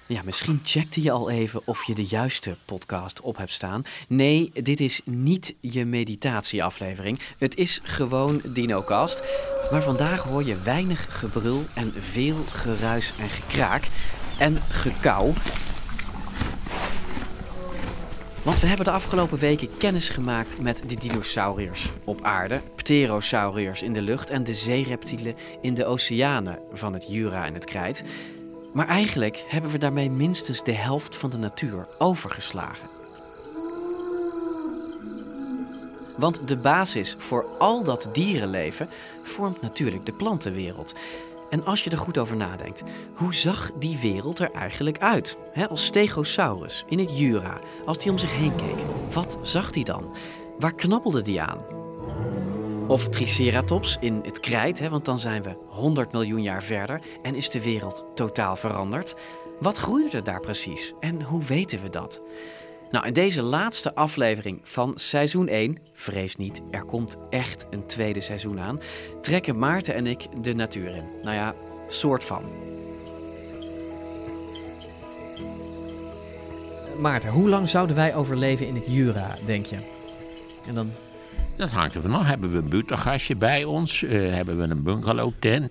Ja, misschien checkte je al even of je de juiste podcast op hebt staan. Nee, dit is niet je meditatieaflevering. Het is gewoon DinoCast. Maar vandaag hoor je weinig gebrul en veel geruis en gekraak. En gekauw. Want we hebben de afgelopen weken kennis gemaakt met de dinosauriërs op aarde, pterosauriërs in de lucht en de zeereptielen in de oceanen van het Jura en het Krijt. Maar eigenlijk hebben we daarmee minstens de helft van de natuur overgeslagen. Want de basis voor al dat dierenleven vormt natuurlijk de plantenwereld. En als je er goed over nadenkt, hoe zag die wereld er eigenlijk uit? Als Stegosaurus in het Jura, als die om zich heen keek, wat zag die dan? Waar knabbelde die aan? Of Triceratops in het Krijt, want dan zijn we 100 miljoen jaar verder en is de wereld totaal veranderd. Wat groeide er daar precies en hoe weten we dat? Nou, in deze laatste aflevering van seizoen 1, vrees niet, er komt echt een tweede seizoen aan, trekken Maarten en ik de natuur in. Nou ja, soort van. Maarten, hoe lang zouden wij overleven in het Jura, denk je? En dan... Dat hangt er vanaf. Hebben we een buurtgastje bij ons? Hebben we een bungalowtent?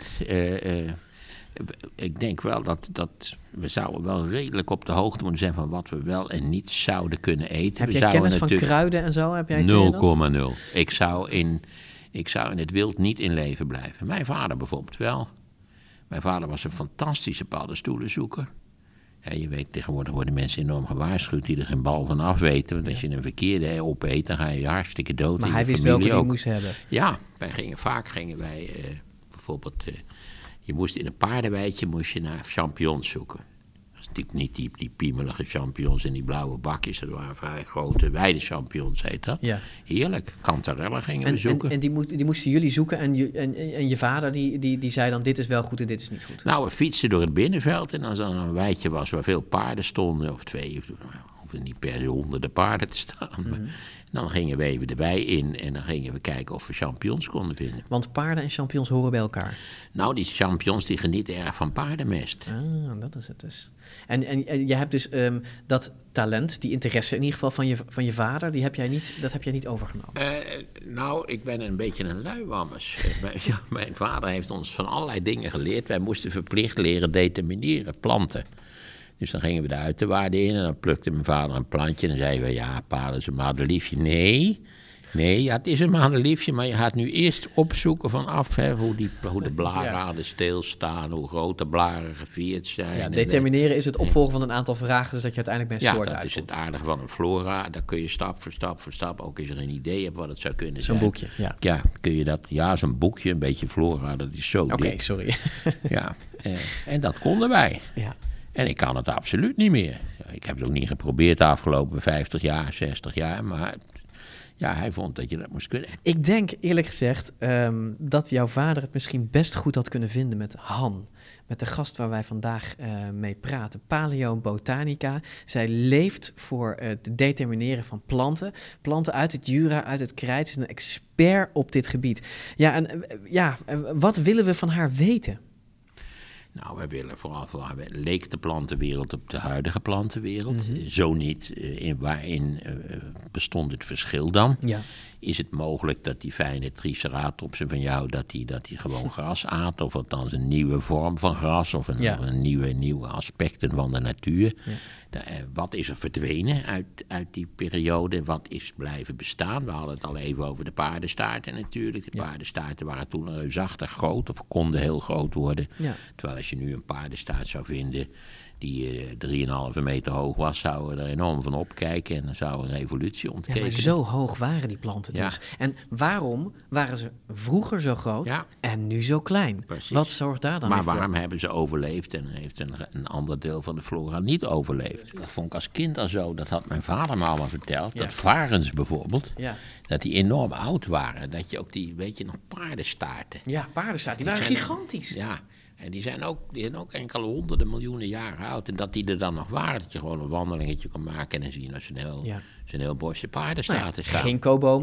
Ik denk wel dat we zouden wel redelijk op de hoogte moeten zijn van wat we wel en niet zouden kunnen eten. Heb jij kennis van kruiden en zo? 0,0. Ik zou in het wild niet in leven blijven. Mijn vader bijvoorbeeld wel. Mijn vader was een fantastische paddenstoelenzoeker. Ja, je weet, tegenwoordig worden mensen enorm gewaarschuwd die er geen bal van af weten. Want als je een verkeerde opeet, dan ga je hartstikke dood. Maar hij wist welke die moest hebben. Ja, vaak gingen wij bijvoorbeeld... je moest in een paardenweidje naar champignons zoeken. Dat is natuurlijk niet die piemelige champignons in die blauwe bakjes. Dat waren vrij grote weidechampignons, heet dat. Ja. Heerlijk. Kantarellen gingen we zoeken. En die moesten jullie zoeken en je vader die zei dan dit is wel goed en dit is niet goed. Nou, we fietsten door het binnenveld en als er een weidje was waar veel paarden stonden, of twee, of niet per se honderden paarden te staan. Mm-hmm. Dan gingen we even de wei in en dan gingen we kijken of we champignons konden vinden. Want paarden en champignons horen bij elkaar? Nou, die champignons die genieten erg van paardenmest. Ah, dat is het dus. En je hebt dus dat talent, die interesse in ieder geval van je vader, dat heb jij niet overgenomen? Nou, ik ben een beetje een luiwammers. Mijn vader heeft ons van allerlei dingen geleerd. Wij moesten verplicht leren determineren, planten. Dus dan gingen we de uiterwaarden in en dan plukte mijn vader een plantje. En dan zeiden we, ja, pa, dat is een madeliefje. Nee, ja, het is een madeliefje, maar je gaat nu eerst opzoeken vanaf hoe de blaren aan de steel staan, hoe groot de blaren gevierd zijn. Ja, determineren is het opvolgen van een aantal vragen, dus dat je uiteindelijk bij een soort uitkomt. Ja, dat is het aardige van een flora. Dan kun je stap voor stap, ook als je een idee hebt wat het zou kunnen zijn. Zo'n boekje, ja. Ja, kun je dat, zo'n boekje, een beetje flora, dat is zo dik. Oké, sorry. Ja, en dat konden wij. Ja. En ik kan het absoluut niet meer. Ik heb het ook niet geprobeerd de afgelopen 50 jaar, 60 jaar, maar ja, hij vond dat je dat moest kunnen. Ik denk eerlijk gezegd dat jouw vader het misschien best goed had kunnen vinden met Han. Met de gast waar wij vandaag mee praten, Paleobotanica. Zij leeft voor het determineren van planten. Planten uit het Jura, uit het Krijt. Ze is een expert op dit gebied. Wat willen we van haar weten? Nou, wij willen vooral leek de plantenwereld op de huidige plantenwereld. Mm-hmm. Zo niet. Waarin bestond het verschil dan? Ja. Is het mogelijk dat die fijne triceratopsen van jou, dat die gewoon gras aten? Of althans een nieuwe vorm van gras? Of een nieuwe aspecten van de natuur? Ja. Wat is er verdwenen uit die periode? Wat is blijven bestaan? We hadden het al even over de paardenstaarten natuurlijk. De paardenstaarten waren toen reusachtig groot of konden heel groot worden. Ja. Terwijl als je nu een paardenstaart zou vinden die 3,5 meter hoog was, zouden we er enorm van opkijken en dan zou een revolutie onttekenen. Ja, maar zo hoog waren die planten dus. Ja. En waarom waren ze vroeger zo groot en nu zo klein? Precies. Wat zorgt daar dan voor? Maar voor? waarom hebben ze overleefd en heeft een ander deel van de flora niet overleefd? Dat vond ik als kind al zo, dat had mijn vader me allemaal verteld. Ja. Dat varens bijvoorbeeld, dat die enorm oud waren. Dat je ook weet je nog, paardenstaarten. Ja, paardenstaarten, die waren gigantisch. Ja. En die zijn ook enkele honderden miljoenen jaren oud. En dat die er dan nog waren. Dat je gewoon een wandelingetje kon maken. En dan zie je nou zo'n heel bosje paardenstaarten staan. Ginkgobomen.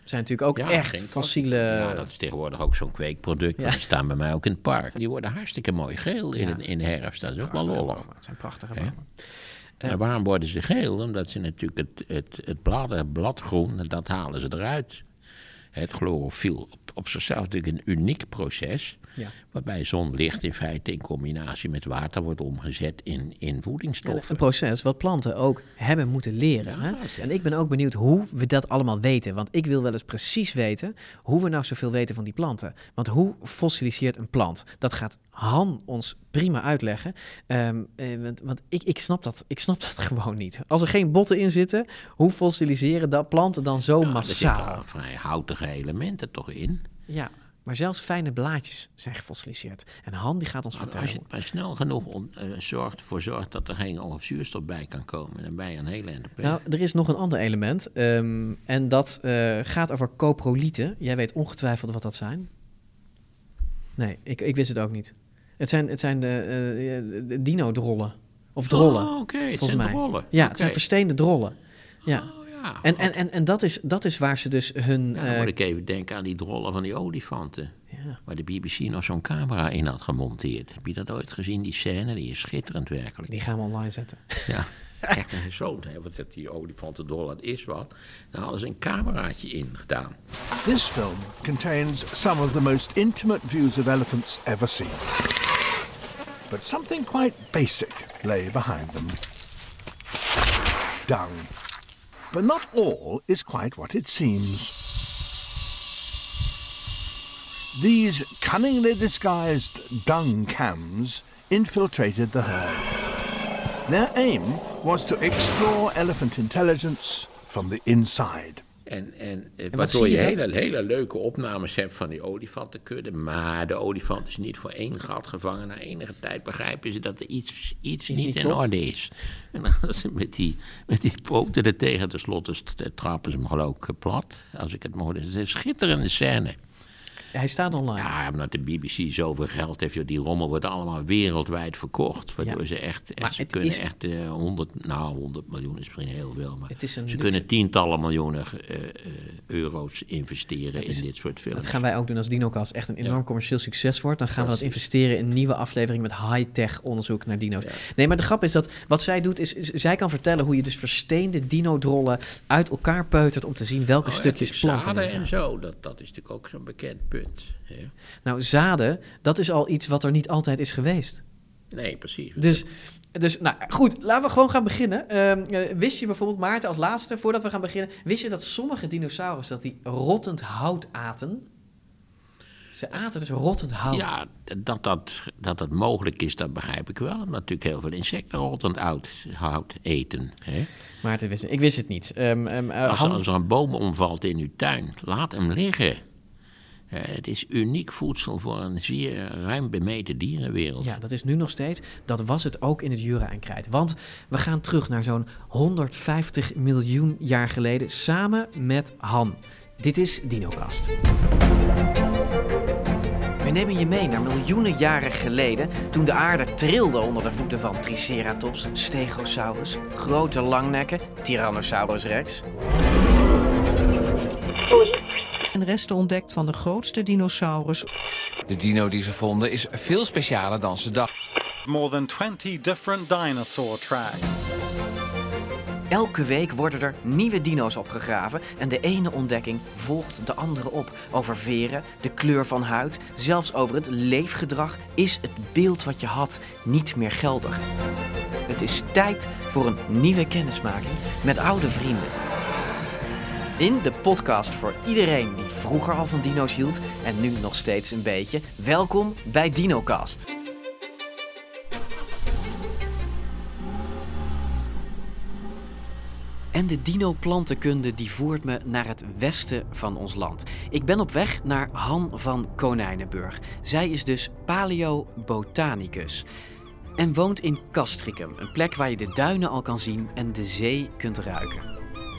zijn natuurlijk ook echt fossiele... Ja, dat is tegenwoordig ook zo'n kweekproduct. Die staan bij mij ook in het park. Die worden hartstikke mooi geel in de herfst. Dat is ook wel lollig. Het zijn prachtige bomen. En waarom worden ze geel? Omdat ze natuurlijk het bladgroen, dat halen ze eruit. Het chlorofiel op zichzelf natuurlijk een uniek proces. Ja. Waarbij zonlicht in feite in combinatie met water wordt omgezet in voedingsstoffen. Een proces wat planten ook hebben moeten leren. Ja, hè? En ik ben ook benieuwd hoe we dat allemaal weten. Want ik wil wel eens precies weten hoe we nou zoveel weten van die planten. Want hoe fossiliseert een plant? Dat gaat Han ons prima uitleggen. Want ik snap dat gewoon niet. Als er geen botten in zitten, hoe fossiliseren dat planten dan zo massaal? Er zitten vrij houtige elementen toch in. Ja. Maar zelfs fijne blaadjes zijn gefossiliseerd. En Han die gaat ons vertellen. Als je het maar snel genoeg zorgt dat er geen zuurstof bij kan komen, dan ben je een hele eind op weg. Nou, er is nog een ander element. En dat gaat over coprolieten. Jij weet ongetwijfeld wat dat zijn. Nee, ik wist het ook niet. Het zijn de dino-drollen. Of drollen. Oh, oké. Het zijn drollen. Ja, het zijn versteende drollen. Ja. En dat is waar ze dus hun... Ja, dan moet ik even denken aan die drollen van die olifanten. Ja. Waar de BBC nog zo'n camera in had gemonteerd. Heb je dat ooit gezien, die scène? Die is schitterend werkelijk. Die gaan we online zetten. Ja, echt een zo'n... Want die olifantendrol, dat is wat. Daar hadden ze een cameraatje in gedaan. This film contains some of the most intimate views of elephants ever seen. But something quite basic lay behind them. Dung. But not all is quite what it seems. These cunningly disguised dung cams infiltrated the herd. Their aim was to explore elephant intelligence from the inside. En waardoor je hele leuke opnames hebt van die olifantenkudde. Maar de olifant is niet voor één gat gevangen. Na enige tijd begrijpen ze dat er iets niet in orde is. En dan ze met die poten er tegen, tenslotte trappen ze hem geloof ik plat. Als ik het mag. Het is een schitterende scène. Hij staat online. Ja, omdat de BBC zoveel geld heeft. Die rommel wordt allemaal wereldwijd verkocht. Waardoor ze ze kunnen 100 miljoen is misschien heel veel. Maar ze kunnen tientallen miljoenen euro's investeren in dit soort films. Dat gaan wij ook doen als DinoCast echt een enorm commercieel succes wordt. Dan gaan we dat investeren in een nieuwe aflevering met high-tech onderzoek naar dino's. Ja. Nee, maar de grap is dat wat zij doet, is zij kan vertellen hoe je dus versteende dinodrollen uit elkaar peutert om te zien welke stukjes planten er zijn. En zo, dat is natuurlijk ook zo'n bekend punt. Ja. Nou, zaden, dat is al iets wat er niet altijd is geweest. Nee, precies. Dus nou goed, laten we gewoon gaan beginnen. Wist je bijvoorbeeld, Maarten, als laatste, voordat we gaan beginnen, wist je dat sommige dinosaurussen dat die rottend hout aten? Ze aten dus rottend hout. Ja, dat mogelijk is, dat begrijp ik wel. Omdat natuurlijk heel veel insecten rottend hout eten. Hè? Maarten, ik wist het niet. Als er een boom omvalt in uw tuin, laat hem liggen. Het is uniek voedsel voor een zeer ruim bemeten dierenwereld. Ja, dat is nu nog steeds. Dat was het ook in het Jura en Krijt. Want we gaan terug naar zo'n 150 miljoen jaar geleden samen met Han. Dit is DinoCast. We nemen je mee naar miljoenen jaren geleden, toen de aarde trilde onder de voeten van Triceratops, Stegosaurus, grote langnekken, Tyrannosaurus rex. En resten ontdekt van de grootste dinosaurus. De dino die ze vonden is veel specialer dan ze dachten. More than 20 different dinosaur tracks. Elke week worden er nieuwe dino's opgegraven en de ene ontdekking volgt de andere op. Over veren, de kleur van huid, zelfs over het leefgedrag is het beeld wat je had niet meer geldig. Het is tijd voor een nieuwe kennismaking met oude vrienden. In de podcast voor iedereen die vroeger al van dino's hield en nu nog steeds een beetje. Welkom bij DinoCast. En de dinoplantenkunde die voert me naar het westen van ons land. Ik ben op weg naar Han van Konijnenburg. Zij is dus paleobotanicus. En woont in Castricum, een plek waar je de duinen al kan zien en de zee kunt ruiken.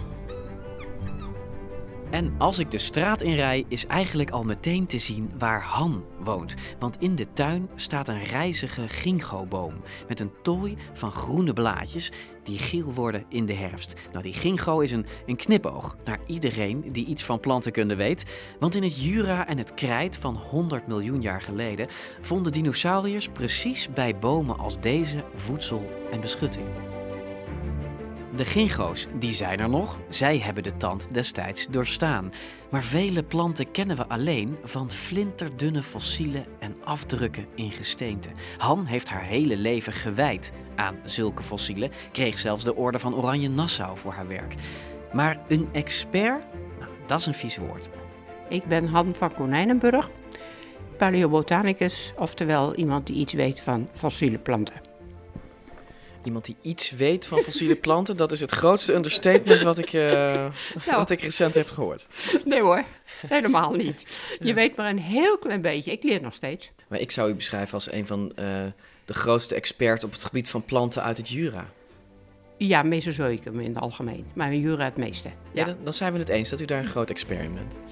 En als ik de straat inrijd, is eigenlijk al meteen te zien waar Han woont. Want in de tuin staat een rijzige ginkgoboom met een tooi van groene blaadjes die geel worden in de herfst. Nou, die ginkgo is een knipoog naar iedereen die iets van plantenkunde weet. Want in het Jura en het Krijt van 100 miljoen jaar geleden vonden dinosauriërs precies bij bomen als deze voedsel en beschutting. De ginkgo's, die zijn er nog. Zij hebben de tand destijds doorstaan. Maar vele planten kennen we alleen van flinterdunne fossielen en afdrukken in gesteente. Han heeft haar hele leven gewijd aan zulke fossielen. Kreeg zelfs de orde van Oranje Nassau voor haar werk. Maar een expert? Nou, dat is een vies woord. Ik ben Han van Konijnenburg, paleobotanicus, oftewel iemand die iets weet van fossiele planten. Iemand die iets weet van fossiele planten, dat is het grootste understatement wat ik recent heb gehoord. Nee hoor, helemaal niet. Je weet maar een heel klein beetje. Ik leer nog steeds. Maar ik zou u beschrijven als een van de grootste experts op het gebied van planten uit het Jura. Ja, Mesozoïcum in het algemeen, maar in Jura het meeste. Ja, dan zijn we het eens dat u daar een groot expert in bent.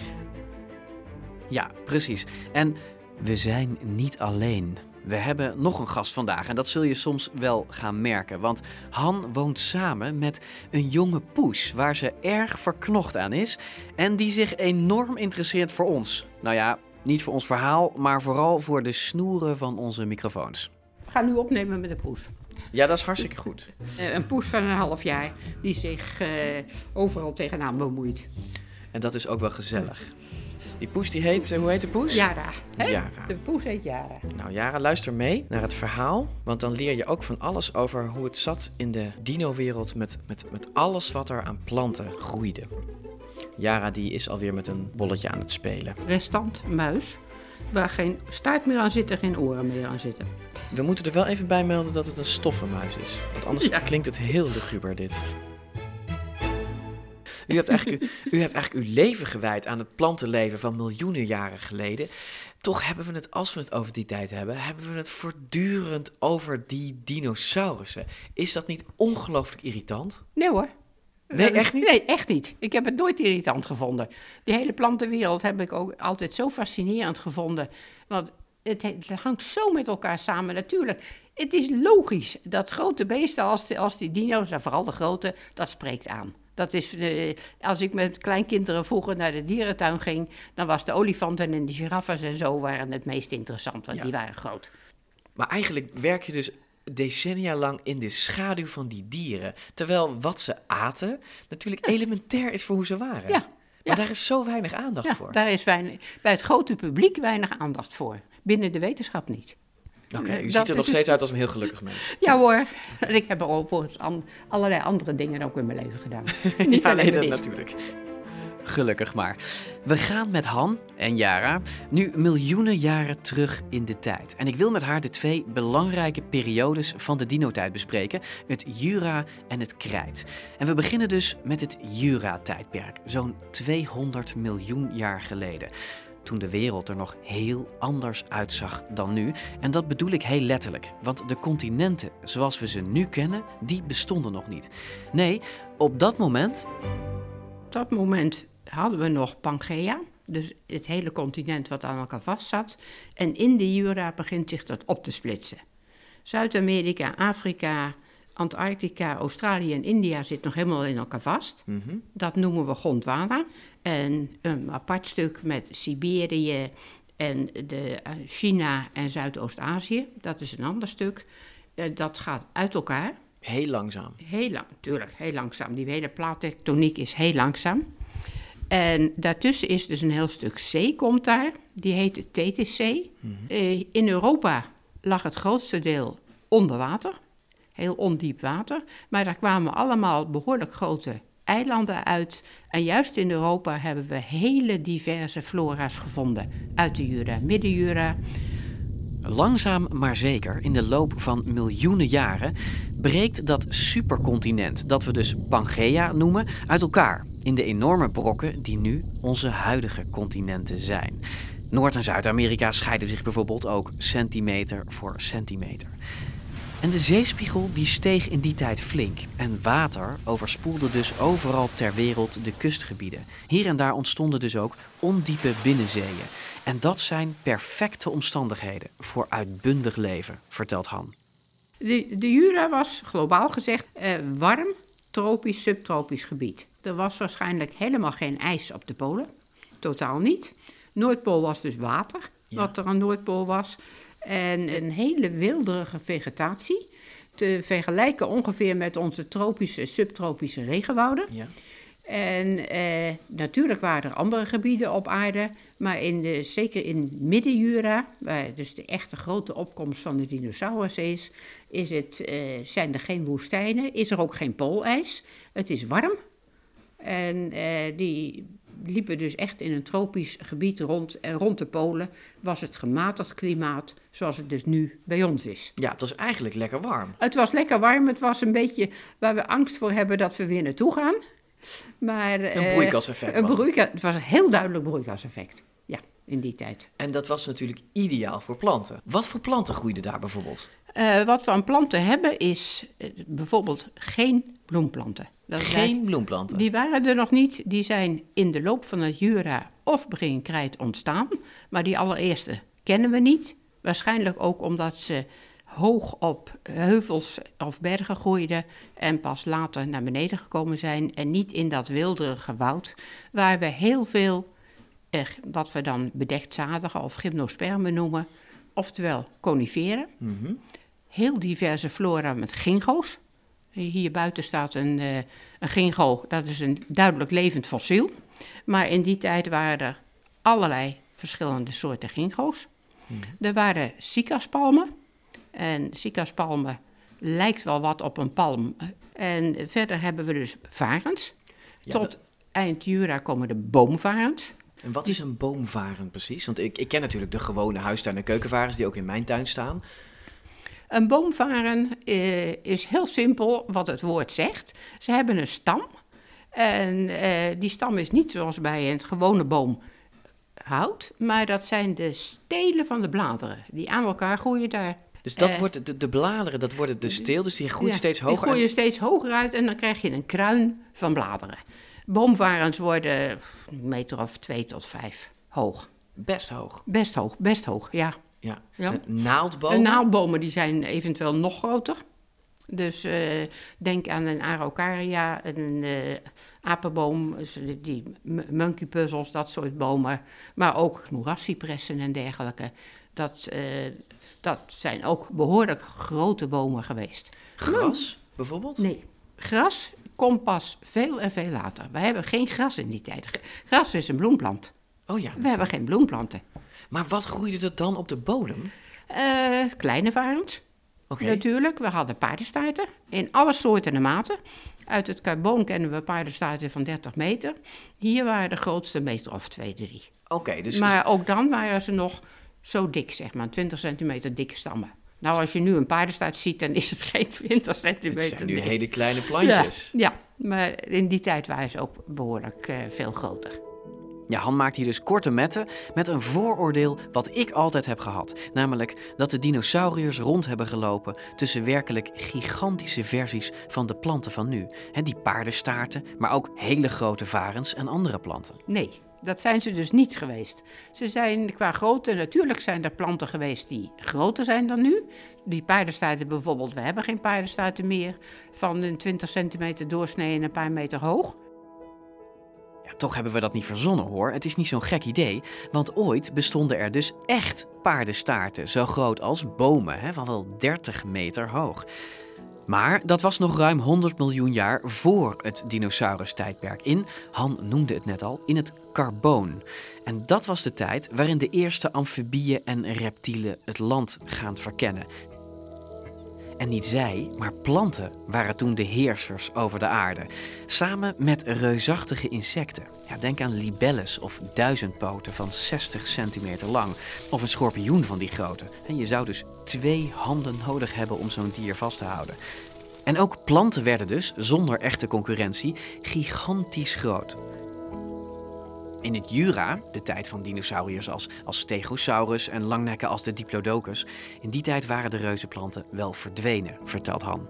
Ja, precies. En we zijn niet alleen. We hebben nog een gast vandaag en dat zul je soms wel gaan merken. Want Han woont samen met een jonge poes waar ze erg verknocht aan is. En die zich enorm interesseert voor ons. Nou ja, niet voor ons verhaal, maar vooral voor de snoeren van onze microfoons. We gaan nu opnemen met de poes. Ja, dat is hartstikke goed. Een poes van een half jaar die zich overal tegenaan bemoeit. En dat is ook wel gezellig. Die poes die heet, hoe heet de poes? Yara. Hè? Yara. De poes heet Yara. Nou Yara, luister mee naar het verhaal. Want dan leer je ook van alles over hoe het zat in de dino-wereld met alles wat er aan planten groeide. Yara die is alweer met een bolletje aan het spelen. Restant muis, waar geen staart meer aan zit en geen oren meer aan zitten. We moeten er wel even bij melden dat het een stoffenmuis is. Want anders klinkt het heel luguber dit. U hebt eigenlijk uw leven gewijd aan het plantenleven van miljoenen jaren geleden. Toch hebben we het, als we het over die tijd hebben we het voortdurend over die dinosaurussen. Is dat niet ongelooflijk irritant? Nee hoor. Nee, echt niet? Nee, echt niet. Ik heb het nooit irritant gevonden. Die hele plantenwereld heb ik ook altijd zo fascinerend gevonden. Want het hangt zo met elkaar samen. Natuurlijk, het is logisch dat grote beesten als die dino's, en vooral de grote, dat spreekt aan. Dat is, als ik met kleinkinderen vroeger naar de dierentuin ging, dan was de olifanten en de giraffen en zo waren het meest interessant, want die waren groot. Maar eigenlijk werk je dus decennia lang in de schaduw van die dieren, terwijl wat ze aten natuurlijk elementair is voor hoe ze waren. Ja. Maar daar is zo weinig aandacht voor. Daar is bij het grote publiek weinig aandacht voor. Binnen de wetenschap niet. Oké, u ziet er nog steeds uit als een heel gelukkig mens. Ja hoor, en ik heb er overigens allerlei andere dingen ook in mijn leven gedaan. Niet alleen dat dit. natuurlijk. Gelukkig maar. We gaan met Han en Yara nu miljoenen jaren terug in de tijd. En ik wil met haar de twee belangrijke periodes van de dinotijd bespreken. Het Jura en het Krijt. En we beginnen dus met het Jura-tijdperk. Zo'n 200 miljoen jaar geleden. Toen de wereld er nog heel anders uitzag dan nu. En dat bedoel ik heel letterlijk. Want de continenten zoals we ze nu kennen, die bestonden nog niet. Nee, op dat moment hadden we nog Pangea, dus het hele continent wat aan elkaar vast zat. En in de Jura begint zich dat op te splitsen. Zuid-Amerika, Afrika, Antarctica, Australië en India zitten nog helemaal in elkaar vast. Mm-hmm. Dat noemen we Gondwana. En een apart stuk met Siberië en China en Zuidoost-Azië. Dat is een ander stuk. Dat gaat uit elkaar. Heel langzaam. Natuurlijk, heel langzaam. Die hele plaattectoniek is heel langzaam. En daartussen is dus een heel stuk zee, komt daar. Die heet de Tethys-zee. Mm-hmm. In Europa lag het grootste deel onder water. Heel ondiep water. Maar daar kwamen allemaal behoorlijk grote eilanden uit. En juist in Europa hebben we hele diverse flora's gevonden. Uit de Jura, Midden-Jura. Langzaam maar zeker, in de loop van miljoenen jaren, breekt dat supercontinent, dat we dus Pangea noemen, uit elkaar. In de enorme brokken die nu onze huidige continenten zijn. Noord- en Zuid-Amerika scheiden zich bijvoorbeeld ook centimeter voor centimeter. En de zeespiegel die steeg in die tijd flink. En water overspoelde dus overal ter wereld de kustgebieden. Hier en daar ontstonden dus ook ondiepe binnenzeeën. En dat zijn perfecte omstandigheden voor uitbundig leven, vertelt Han. De Jura was, globaal gezegd, warm, tropisch, subtropisch gebied. Er was waarschijnlijk helemaal geen ijs op de polen. Totaal niet. Noordpool was dus water, wat er aan Noordpool was. En een hele weelderige vegetatie. Te vergelijken ongeveer met onze tropische, subtropische regenwouden. Ja. En natuurlijk waren er andere gebieden op aarde, maar zeker in Midden-Jura, waar dus de echte grote opkomst van de dinosaurus zijn er geen woestijnen, is er ook geen poolijs. Het is warm en die liepen dus echt in een tropisch gebied rond. En rond de polen was het gematigd klimaat, zoals het dus nu bij ons is. Ja, het was eigenlijk lekker warm. Het was lekker warm, het was een beetje waar we angst voor hebben dat we weer naartoe gaan. Maar, een broeikaseffect. Het was een heel duidelijk broeikaseffect, ja, in die tijd. En dat was natuurlijk ideaal voor planten. Wat voor planten groeiden daar bijvoorbeeld? Wat we aan planten hebben is bijvoorbeeld geen bloemplanten. Geen bloemplanten? Die waren er nog niet. Die zijn in de loop van het Jura of begin Krijt ontstaan. Maar die allereerste kennen we niet. Waarschijnlijk ook omdat ze hoog op heuvels of bergen groeiden en pas later naar beneden gekomen zijn en niet in dat wilderige woud, waar we heel veel, wat we dan bedekzadige of gymnospermen noemen, oftewel coniferen. Mm-hmm. Heel diverse flora met gingo's. Hier buiten staat een gingo, dat is een duidelijk levend fossiel. Maar in die tijd waren er allerlei verschillende soorten gingo's. Mm-hmm. Er waren cicaspalmen. En cicaspalmen lijkt wel wat op een palm. En verder hebben we dus varens. Ja, tot eind Jura komen de boomvarens. En wat is een boomvaren precies? Want ik ken natuurlijk de gewone huistuin- en keukenvarens die ook in mijn tuin staan. Een boomvaren is heel simpel wat het woord zegt. Ze hebben een stam. En die stam is niet zoals bij een gewone boomhout. Maar dat zijn de stelen van de bladeren die aan elkaar groeien daar. Dus dat wordt de bladeren, dat worden de steel, dus die groeit steeds hoger. Die groeien steeds hoger uit en dan krijg je een kruin van bladeren. Boomvarens worden een meter of 2 tot 5 hoog. Best hoog? Best hoog, ja. Naaldbomen? Naaldbomen die zijn eventueel nog groter. Dus denk aan een araucaria, een apenboom, die monkey puzzles, dat soort bomen. Maar ook gnoeracipressen en dergelijke. Dat zijn ook behoorlijk grote bomen geweest. Gras bijvoorbeeld? Nee, gras komt pas veel en veel later. We hebben geen gras in die tijd. Gras is een bloemplant. Oh ja. We hebben geen bloemplanten. Maar wat groeide er dan op de bodem? Kleine varens. Natuurlijk, we hadden paardenstaarten in alle soorten en maten. Uit het carboon kennen we paardenstaarten van 30 meter. Hier waren de grootste meter of 2, 3. Dus maar ook dan waren ze nog zo dik, zeg maar, 20 centimeter dikke stammen. Nou, als je nu een paardenstaart ziet, dan is het geen 20 centimeter. Het zijn nu hele kleine plantjes. Ja, maar in die tijd waren ze ook behoorlijk veel groter. Ja, Han maakt hier dus korte metten met een vooroordeel wat ik altijd heb gehad. Namelijk dat de dinosauriërs rond hebben gelopen tussen werkelijk gigantische versies van de planten van nu. Die paardenstaarten, maar ook hele grote varens en andere planten. Nee, dat zijn ze dus niet geweest. Ze zijn qua grootte, natuurlijk zijn er planten geweest die groter zijn dan nu. Die paardenstaarten bijvoorbeeld, we hebben geen paardenstaarten meer van een 20 centimeter doorsnee en een paar meter hoog. Ja, toch hebben we dat niet verzonnen hoor. Het is niet zo'n gek idee, want ooit bestonden er dus echt paardenstaarten, zo groot als bomen, van wel 30 meter hoog. Maar dat was nog ruim 100 miljoen jaar voor het dinosaurustijdperk in, Han noemde het net al, in het Carboon. En dat was de tijd waarin de eerste amfibieën en reptielen het land gaan verkennen. En niet zij, maar planten waren toen de heersers over de aarde. Samen met reusachtige insecten. Ja, denk aan libelles of duizendpoten van 60 centimeter lang. Of een schorpioen van die grootte. En je zou dus 2 handen nodig hebben om zo'n dier vast te houden. En ook planten werden dus, zonder echte concurrentie, gigantisch groot. In het Jura, de tijd van dinosauriërs als Stegosaurus en langnekken als de Diplodocus, in die tijd waren de reuzenplanten wel verdwenen, vertelt Han.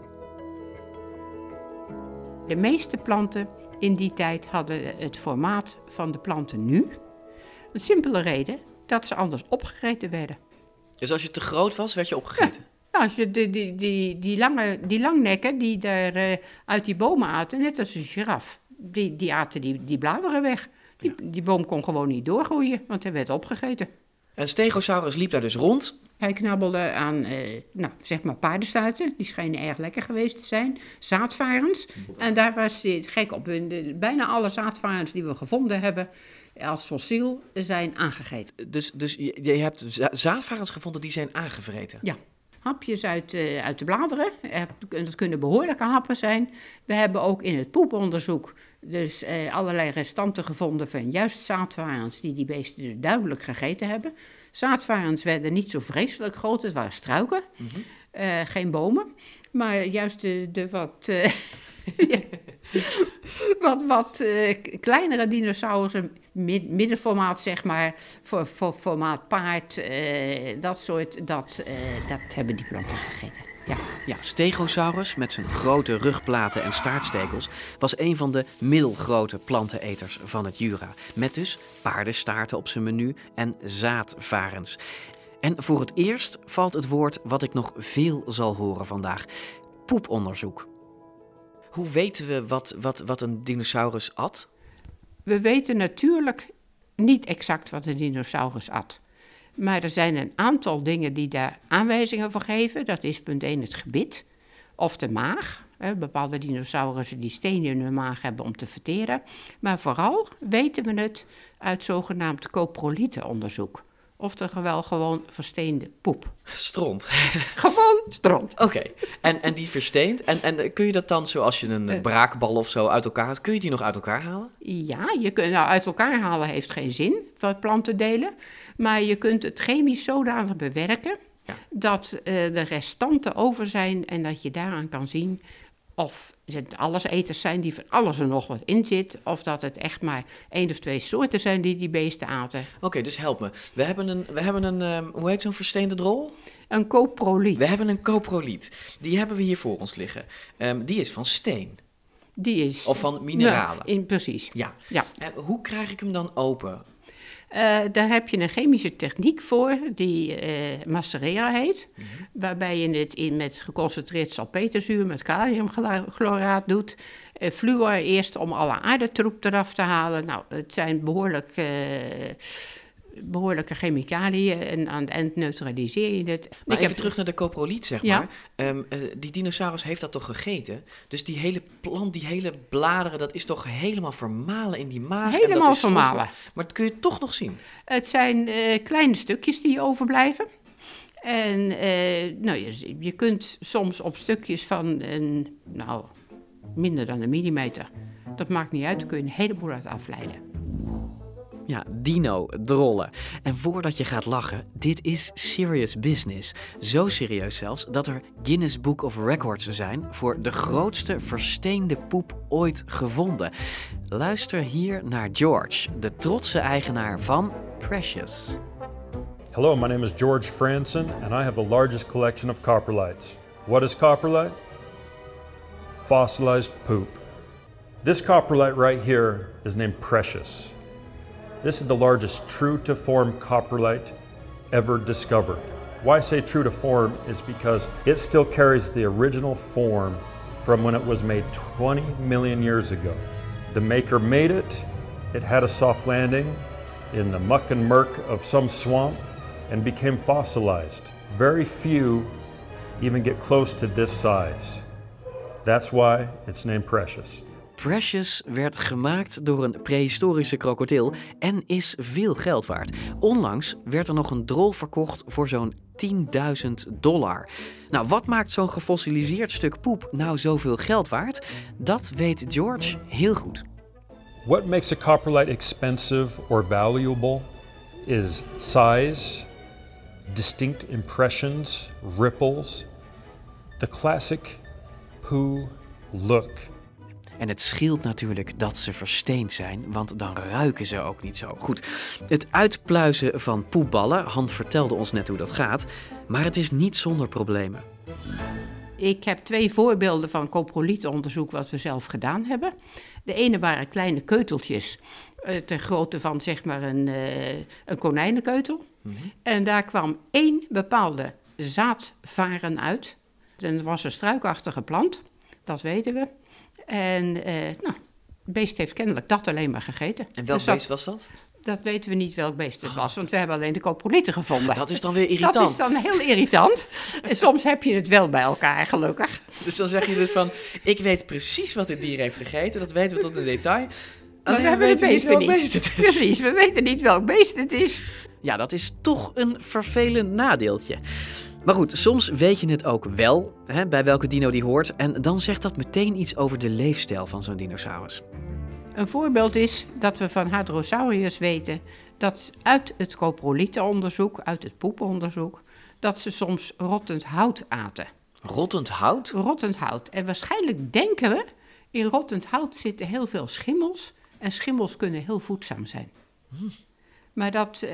De meeste planten in die tijd hadden het formaat van de planten nu. Een simpele reden, dat ze anders opgegeten werden. Dus als je te groot was, werd je opgegeten? Nou, als je die langnekken die daar uit die bomen aten, net als een giraf, die aten die bladeren weg. Die boom kon gewoon niet doorgroeien, want hij werd opgegeten. En Stegosaurus liep daar dus rond. Hij knabbelde aan, zeg maar paardenstaarten. Die schijnen erg lekker geweest te zijn. Zaadvarens. En daar was hij gek op. Bijna alle zaadvarens die we gevonden hebben als fossiel zijn aangegeten. Dus je hebt zaadvarens gevonden die zijn aangevreten? Ja. Hapjes uit de bladeren. Dat kunnen behoorlijke happen zijn. We hebben ook in het poeponderzoek dus allerlei restanten gevonden van juist zaadvarens die beesten dus duidelijk gegeten hebben. Zaadvarens werden niet zo vreselijk groot, het waren struiken, geen bomen. Maar juist de wat kleinere dinosaurussen, middenformaat zeg maar, voor formaat paard, dat hebben die planten gegeten. Ja, Stegosaurus met zijn grote rugplaten en staartstekels was een van de middelgrote planteneters van het Jura. Met dus paardenstaarten op zijn menu en zaadvarens. En voor het eerst valt het woord wat ik nog veel zal horen vandaag: poeponderzoek. Hoe weten we wat een dinosaurus at? We weten natuurlijk niet exact wat een dinosaurus at. Maar er zijn een aantal dingen die daar aanwijzingen voor geven. Dat is punt 1 het gebit of de maag. Bepaalde dinosaurussen die stenen in hun maag hebben om te verteren. Maar vooral weten we het uit zogenaamd coprolietenonderzoek. Oftewel gewoon versteende poep. Stront. Gewoon stront. Oké. En die versteent. En kun je dat dan, zoals je een braakbal of zo uit elkaar haalt, kun je die nog uit elkaar halen? Ja, uit elkaar halen heeft geen zin voor plantendelen. Maar je kunt het chemisch zodanig bewerken dat de restanten over zijn en dat je daaraan kan zien of het alleseters zijn die van alles er nog wat in zit, of dat het echt maar 1 of 2 soorten zijn die beesten aten. Oké, dus help me. We hebben een hoe heet zo'n versteende drol? Een coproliet. We hebben een coproliet. Die hebben we hier voor ons liggen. Die is van steen. Die is... Of van mineralen. Ja, precies. Ja. Hoe krijg ik hem dan open? Daar heb je een chemische techniek voor, die macereren heet. Waarbij je het met geconcentreerd salpeterzuur met kaliumchloraat doet. Fluor eerst om alle aardetroep eraf te halen. Nou, het zijn behoorlijke chemicaliën en aan het eind neutraliseer je het. Maar even terug naar de coproliet, zeg maar. Die dinosaurus heeft dat toch gegeten? Dus die hele plant, die hele bladeren, dat is toch helemaal vermalen in die maag? Helemaal vermalen. Maar dat kun je toch nog zien? Het zijn kleine stukjes die overblijven. En je kunt soms op stukjes van minder dan 1 millimeter, dat maakt niet uit, daar kun je een heleboel uit afleiden. Ja, dino-drollen. En voordat je gaat lachen, dit is serious business. Zo serieus zelfs dat er Guinness Book of Records zijn voor de grootste versteende poep ooit gevonden. Luister hier naar George, de trotse eigenaar van Precious. Hello, my name is George Franson and I have the largest collection of coprolites. What is coprolite? Fossilized poop. This coprolite right here is named Precious. This is the largest true-to-form coprolite ever discovered. Why I say true-to-form is because it still carries the original form from when it was made 20 million years ago. The maker made it, it had a soft landing in the muck and murk of some swamp and became fossilized. Very few even get close to this size. That's why it's named Precious. Precious werd gemaakt door een prehistorische krokodil en is veel geld waard. Onlangs werd er nog een drol verkocht voor zo'n $10.000. Nou, wat maakt zo'n gefossiliseerd stuk poep nou zoveel geld waard? Dat weet George heel goed. What makes a coprolite expensive or valuable is size, distinct impressions, ripples, the classic poo look. En het scheelt natuurlijk dat ze versteend zijn, want dan ruiken ze ook niet zo. Goed, het uitpluizen van poepballen, Han vertelde ons net hoe dat gaat, maar het is niet zonder problemen. Ik heb 2 voorbeelden van coprolietenonderzoek wat we zelf gedaan hebben. De ene waren kleine keuteltjes, ter grootte van zeg maar een konijnenkeutel. En daar kwam 1 bepaalde zaadvaren uit. En het was een struikachtige plant, dat weten we. En het beest heeft kennelijk dat alleen maar gegeten. En welk beest was dat? Dat weten we niet welk beest het was, want we hebben alleen de coprolieten gevonden. Dat is dan weer irritant. Dat is dan heel irritant. En soms heb je het wel bij elkaar, gelukkig. Dus dan zeg je dus van, ik weet precies wat het dier heeft gegeten, dat weten we tot in detail. Maar we weten niet welk beest het is. Precies, we weten niet welk beest het is. Ja, dat is toch een vervelend nadeeltje. Maar goed, soms weet je het ook wel, bij welke dino die hoort. En dan zegt dat meteen iets over de leefstijl van zo'n dinosaurus. Een voorbeeld is dat we van Hadrosaurius weten dat uit het coprolietenonderzoek, uit het poeponderzoek, dat ze soms rottend hout aten. Rottend hout? Rottend hout. En waarschijnlijk denken we, in rottend hout zitten heel veel schimmels. En schimmels kunnen heel voedzaam zijn. Maar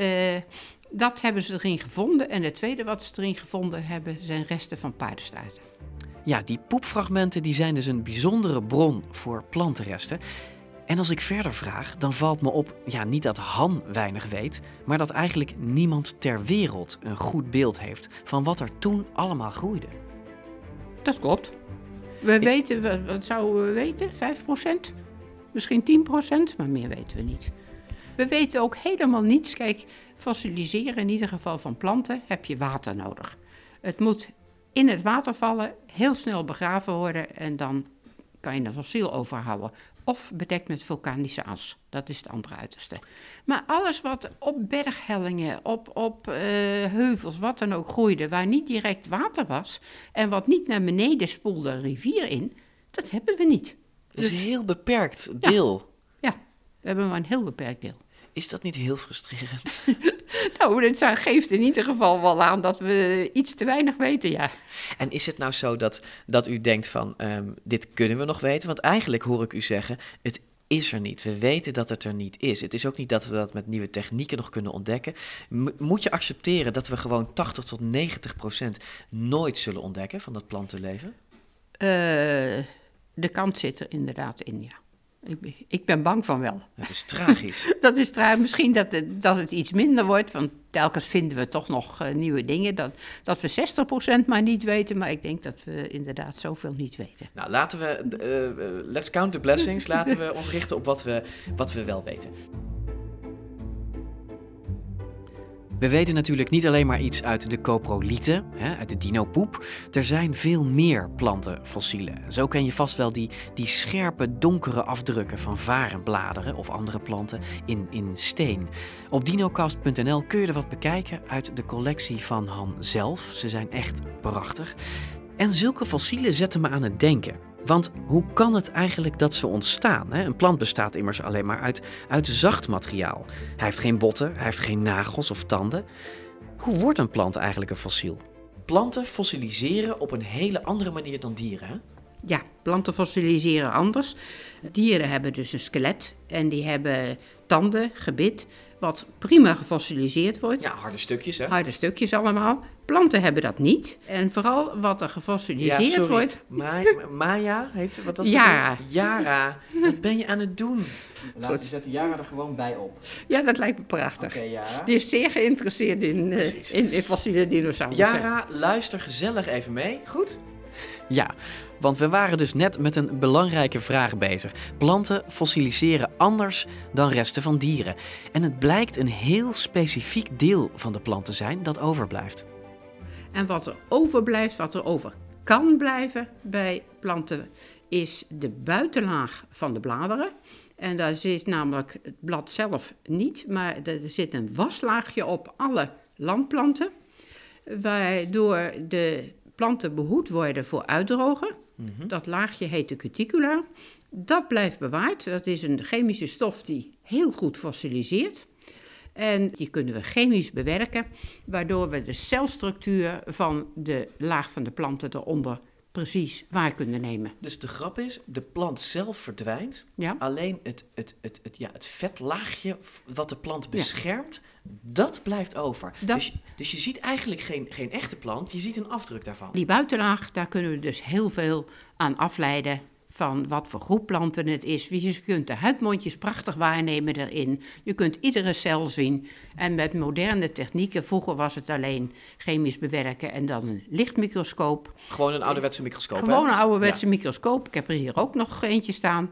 dat hebben ze erin gevonden. En het tweede wat ze erin gevonden hebben, zijn resten van paardenstaarten. Ja, die poepfragmenten die zijn dus een bijzondere bron voor plantenresten. En als ik verder vraag, dan valt me op, niet dat Han weinig weet, maar dat eigenlijk niemand ter wereld een goed beeld heeft van wat er toen allemaal groeide. Dat klopt. We weten, wat zouden we weten? 5%? Misschien 10%, maar meer weten we niet. We weten ook helemaal niets. Kijk, fossiliseren in ieder geval van planten heb je water nodig. Het moet in het water vallen, heel snel begraven worden en dan kan je een fossiel overhouden. Of bedekt met vulkanische as. Dat is het andere uiterste. Maar alles wat op berghellingen, op heuvels, wat dan ook groeide, waar niet direct water was en wat niet naar beneden spoelde een rivier in, dat hebben we niet. Dat is een heel beperkt deel. Ja, we hebben maar een heel beperkt deel. Is dat niet heel frustrerend? Nou, dit geeft in ieder geval wel aan dat we iets te weinig weten, ja. En is het nou zo dat u denkt van, dit kunnen we nog weten? Want eigenlijk hoor ik u zeggen, het is er niet. We weten dat het er niet is. Het is ook niet dat we dat met nieuwe technieken nog kunnen ontdekken. Moet je accepteren dat we gewoon 80-90% nooit zullen ontdekken van dat plantenleven? De kans zit er inderdaad in, ja. Ik ben bang van wel. Het is tragisch. Dat is tragisch. Misschien dat het iets minder wordt, want telkens vinden we toch nog nieuwe dingen. Dat we 60% maar niet weten, maar ik denk dat we inderdaad zoveel niet weten. Nou, laten we, let's count the blessings. Laten we ons richten op wat we wel weten. We weten natuurlijk niet alleen maar iets uit de coprolieten, uit de dinopoep. Er zijn veel meer plantenfossielen. Zo ken je vast wel die scherpe, donkere afdrukken van varenbladeren of andere planten in steen. Op dinocast.nl kun je er wat bekijken uit de collectie van Han zelf. Ze zijn echt prachtig. En zulke fossielen zetten me aan het denken. Want hoe kan het eigenlijk dat ze ontstaan? Een plant bestaat immers alleen maar uit zacht materiaal. Hij heeft geen botten, hij heeft geen nagels of tanden. Hoe wordt een plant eigenlijk een fossiel? Planten fossiliseren op een hele andere manier dan dieren, hè? Ja, planten fossiliseren anders. Dieren hebben dus een skelet en die hebben tanden, gebit, wat prima gefossiliseerd wordt. Ja, harde stukjes, hè? Harde stukjes allemaal. Planten hebben dat niet. En vooral wat er gefossiliseerd wordt... Maya heeft wat dat? Yara. Yara, wat ben je aan het doen? We zetten Yara er gewoon bij op. Ja, dat lijkt me prachtig. Oké, Yara. Die is zeer geïnteresseerd in fossiele dinosaurussen. Yara, luister gezellig even mee. Goed? Ja, want we waren dus net met een belangrijke vraag bezig. Planten fossiliseren anders dan resten van dieren. En het blijkt een heel specifiek deel van de plant te zijn dat overblijft. En wat er overblijft, wat er over kan blijven bij planten, is de buitenlaag van de bladeren. En daar zit namelijk het blad zelf niet, maar er zit een waslaagje op alle landplanten, waardoor de planten behoed worden voor uitdrogen. Mm-hmm. Dat laagje heet de cuticula. Dat blijft bewaard. Dat is een chemische stof die heel goed fossiliseert. En die kunnen we chemisch bewerken, waardoor we de celstructuur van de laag van de planten eronder precies waar kunnen nemen. Dus de grap is, de plant zelf verdwijnt, alleen het vetlaagje wat de plant beschermt, dat blijft over. Dus je ziet eigenlijk geen echte plant, je ziet een afdruk daarvan. Die buitenlaag, daar kunnen we dus heel veel aan afleiden van wat voor groep planten het is. Je kunt de huidmondjes prachtig waarnemen erin. Je kunt iedere cel zien. En met moderne technieken, vroeger was het alleen chemisch bewerken en dan een lichtmicroscoop. Gewoon een ouderwetse microscoop, Gewoon een ouderwetse microscoop. Ik heb er hier ook nog eentje staan.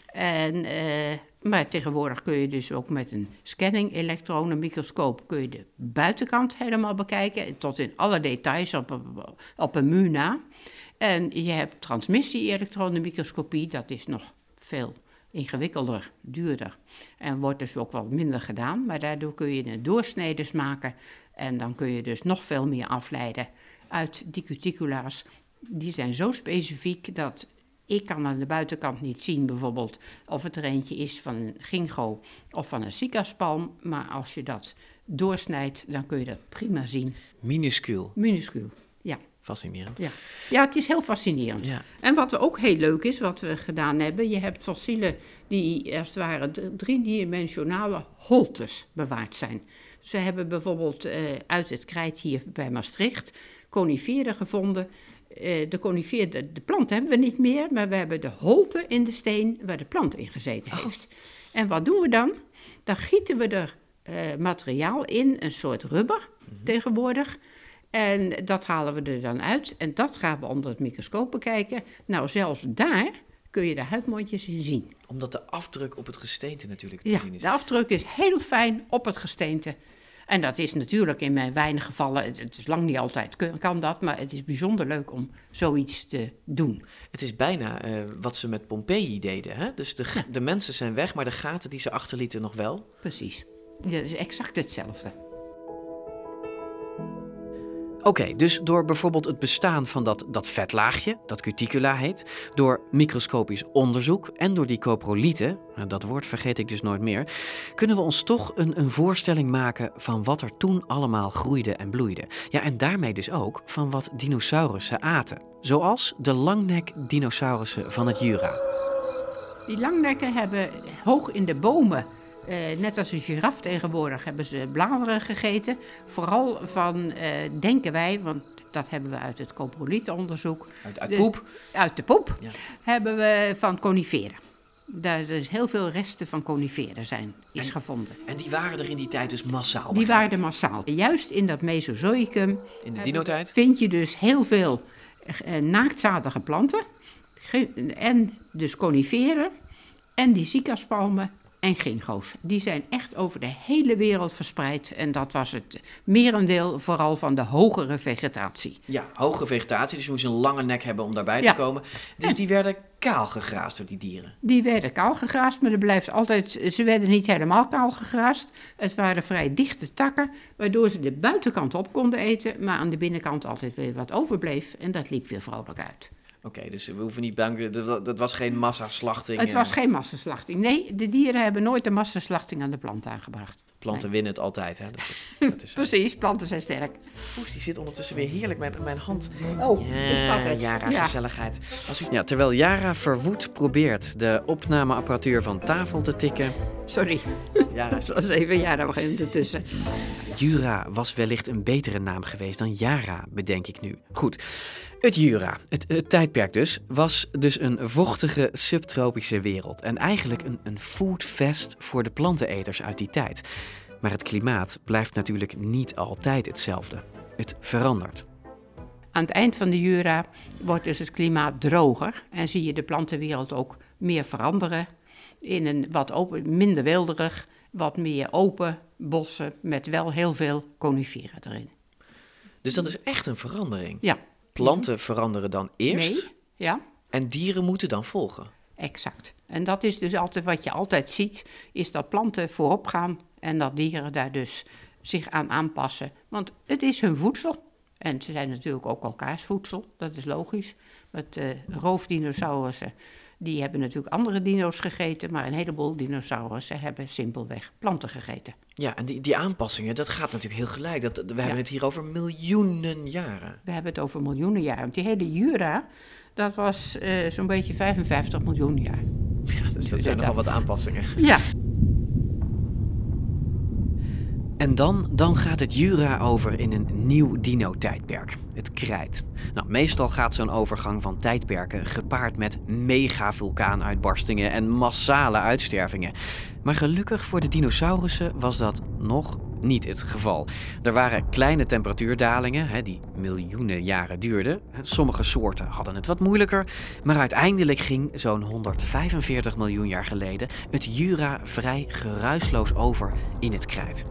Maar tegenwoordig kun je dus ook met een scanning-elektronenmicroscoop kun je de buitenkant helemaal bekijken. Tot in alle details op een muur na. En je hebt transmissie-elektronenmicroscopie, dat is nog veel ingewikkelder, duurder. En wordt dus ook wel minder gedaan. Maar daardoor kun je een doorsneders maken. En dan kun je dus nog veel meer afleiden uit die cuticula's. Die zijn zo specifiek dat ik kan aan de buitenkant niet zien bijvoorbeeld of het er eentje is van een ginkgo of van een cycaspalm. Maar als je dat doorsnijdt, dan kun je dat prima zien. Minuscuul. Minuscuul, ja. Fascinerend. Ja, het is heel fascinerend. Ja. En wat ook heel leuk is, wat we gedaan hebben, je hebt fossielen die als het ware driedimensionale holtes bewaard zijn. Dus we hebben bijvoorbeeld uit het krijt hier bij Maastricht coniferen gevonden. De plant hebben we niet meer, maar we hebben de holte in de steen waar de plant in gezeten heeft. En wat doen we dan? Dan gieten we er materiaal in, een soort rubber tegenwoordig. En dat halen we er dan uit en dat gaan we onder het microscoop bekijken. Nou, zelfs daar kun je de huidmondjes in zien. Omdat de afdruk op het gesteente natuurlijk te zien is. De afdruk is heel fijn op het gesteente. En dat is natuurlijk in mijn weinige gevallen, het is lang niet altijd kan dat, maar het is bijzonder leuk om zoiets te doen. Het is bijna wat ze met Pompeii deden. Hè? Dus de mensen zijn weg, maar de gaten die ze achterlieten nog wel. Precies. Dat is exact hetzelfde. Oké, dus door bijvoorbeeld het bestaan van dat vetlaagje, dat cuticula heet, door microscopisch onderzoek en door die coprolieten, dat woord vergeet ik dus nooit meer, kunnen we ons toch een voorstelling maken van wat er toen allemaal groeide en bloeide. Ja, en daarmee dus ook van wat dinosaurussen aten. Zoals de langnek-dinosaurussen van het Jura. Die langnekken hebben hoog in de bomen, net als een giraf tegenwoordig, hebben ze bladeren gegeten. Vooral van, denken wij, want dat hebben we uit het coprolietonderzoek. Uit poep? Uit de poep hebben we van coniferen. Daar is heel veel resten van coniferen is gevonden. En die waren er in die tijd dus massaal? Die waren er massaal. Juist in dat Mesozoïcum. In de dinotijd? Vind je dus heel veel naaktzadige planten. En dus coniferen. En die cycaspalmen en ginkgo's. Die zijn echt over de hele wereld verspreid. En dat was het merendeel vooral van de hogere vegetatie. Ja, hogere vegetatie. Dus je moest een lange nek hebben om daarbij te komen. Dus die werden kaal gegraast door die dieren? Die werden kaal gegraast, maar er blijft altijd, ze werden niet helemaal kaal gegraast. Het waren vrij dichte takken, waardoor ze de buitenkant op konden eten, maar aan de binnenkant altijd weer wat overbleef. En dat liep weer vrolijk uit. Oké, dus we hoeven niet bang, dat was geen massaslachting? Het was geen massaslachting. Nee, de dieren hebben nooit de massaslachting aan de plant aangebracht. Planten winnen het altijd, hè? Dat is precies, planten zijn sterk. Oeh, die zit ondertussen weer heerlijk mijn hand. Oh, is dat het? Jara, gezelligheid. Terwijl Jara verwoed probeert de opnameapparatuur van tafel te tikken. Sorry, Jara, zoals even Jara begint ertussen. Jura was wellicht een betere naam geweest dan Jara, bedenk ik nu. Goed. Het Jura, het tijdperk was dus een vochtige subtropische wereld. En eigenlijk een foodfest voor de planteneters uit die tijd. Maar het klimaat blijft natuurlijk niet altijd hetzelfde. Het verandert. Aan het eind van de Jura wordt dus het klimaat droger. En zie je de plantenwereld ook meer veranderen. In een wat minder weelderig, wat meer open bossen met wel heel veel coniferen erin. Dus dat is echt een verandering? Ja. Planten veranderen dan eerst? Nee, ja. En dieren moeten dan volgen? Exact. En dat is dus altijd wat je altijd ziet, is dat planten voorop gaan en dat dieren daar dus zich aan aanpassen. Want het is hun voedsel. En ze zijn natuurlijk ook elkaars voedsel, dat is logisch. Met roofdinosaurussen, die hebben natuurlijk andere dino's gegeten, maar een heleboel dinosaurussen hebben simpelweg planten gegeten. Ja, en die aanpassingen, dat gaat natuurlijk heel gelijk. We hebben het hier over miljoenen jaren. We hebben het over miljoenen jaren. Want die hele Jura, dat was zo'n beetje 55 miljoen jaar. Ja, dus dat zijn nogal wat aanpassingen. Ja. En dan gaat het Jura over in een nieuw dino-tijdperk, het krijt. Nou, meestal gaat zo'n overgang van tijdperken gepaard met mega-vulkaanuitbarstingen en massale uitstervingen. Maar gelukkig voor de dinosaurussen was dat nog niet het geval. Er waren kleine temperatuurdalingen, die miljoenen jaren duurden. Sommige soorten hadden het wat moeilijker, maar uiteindelijk ging zo'n 145 miljoen jaar geleden het Jura vrij geruisloos over in het krijt.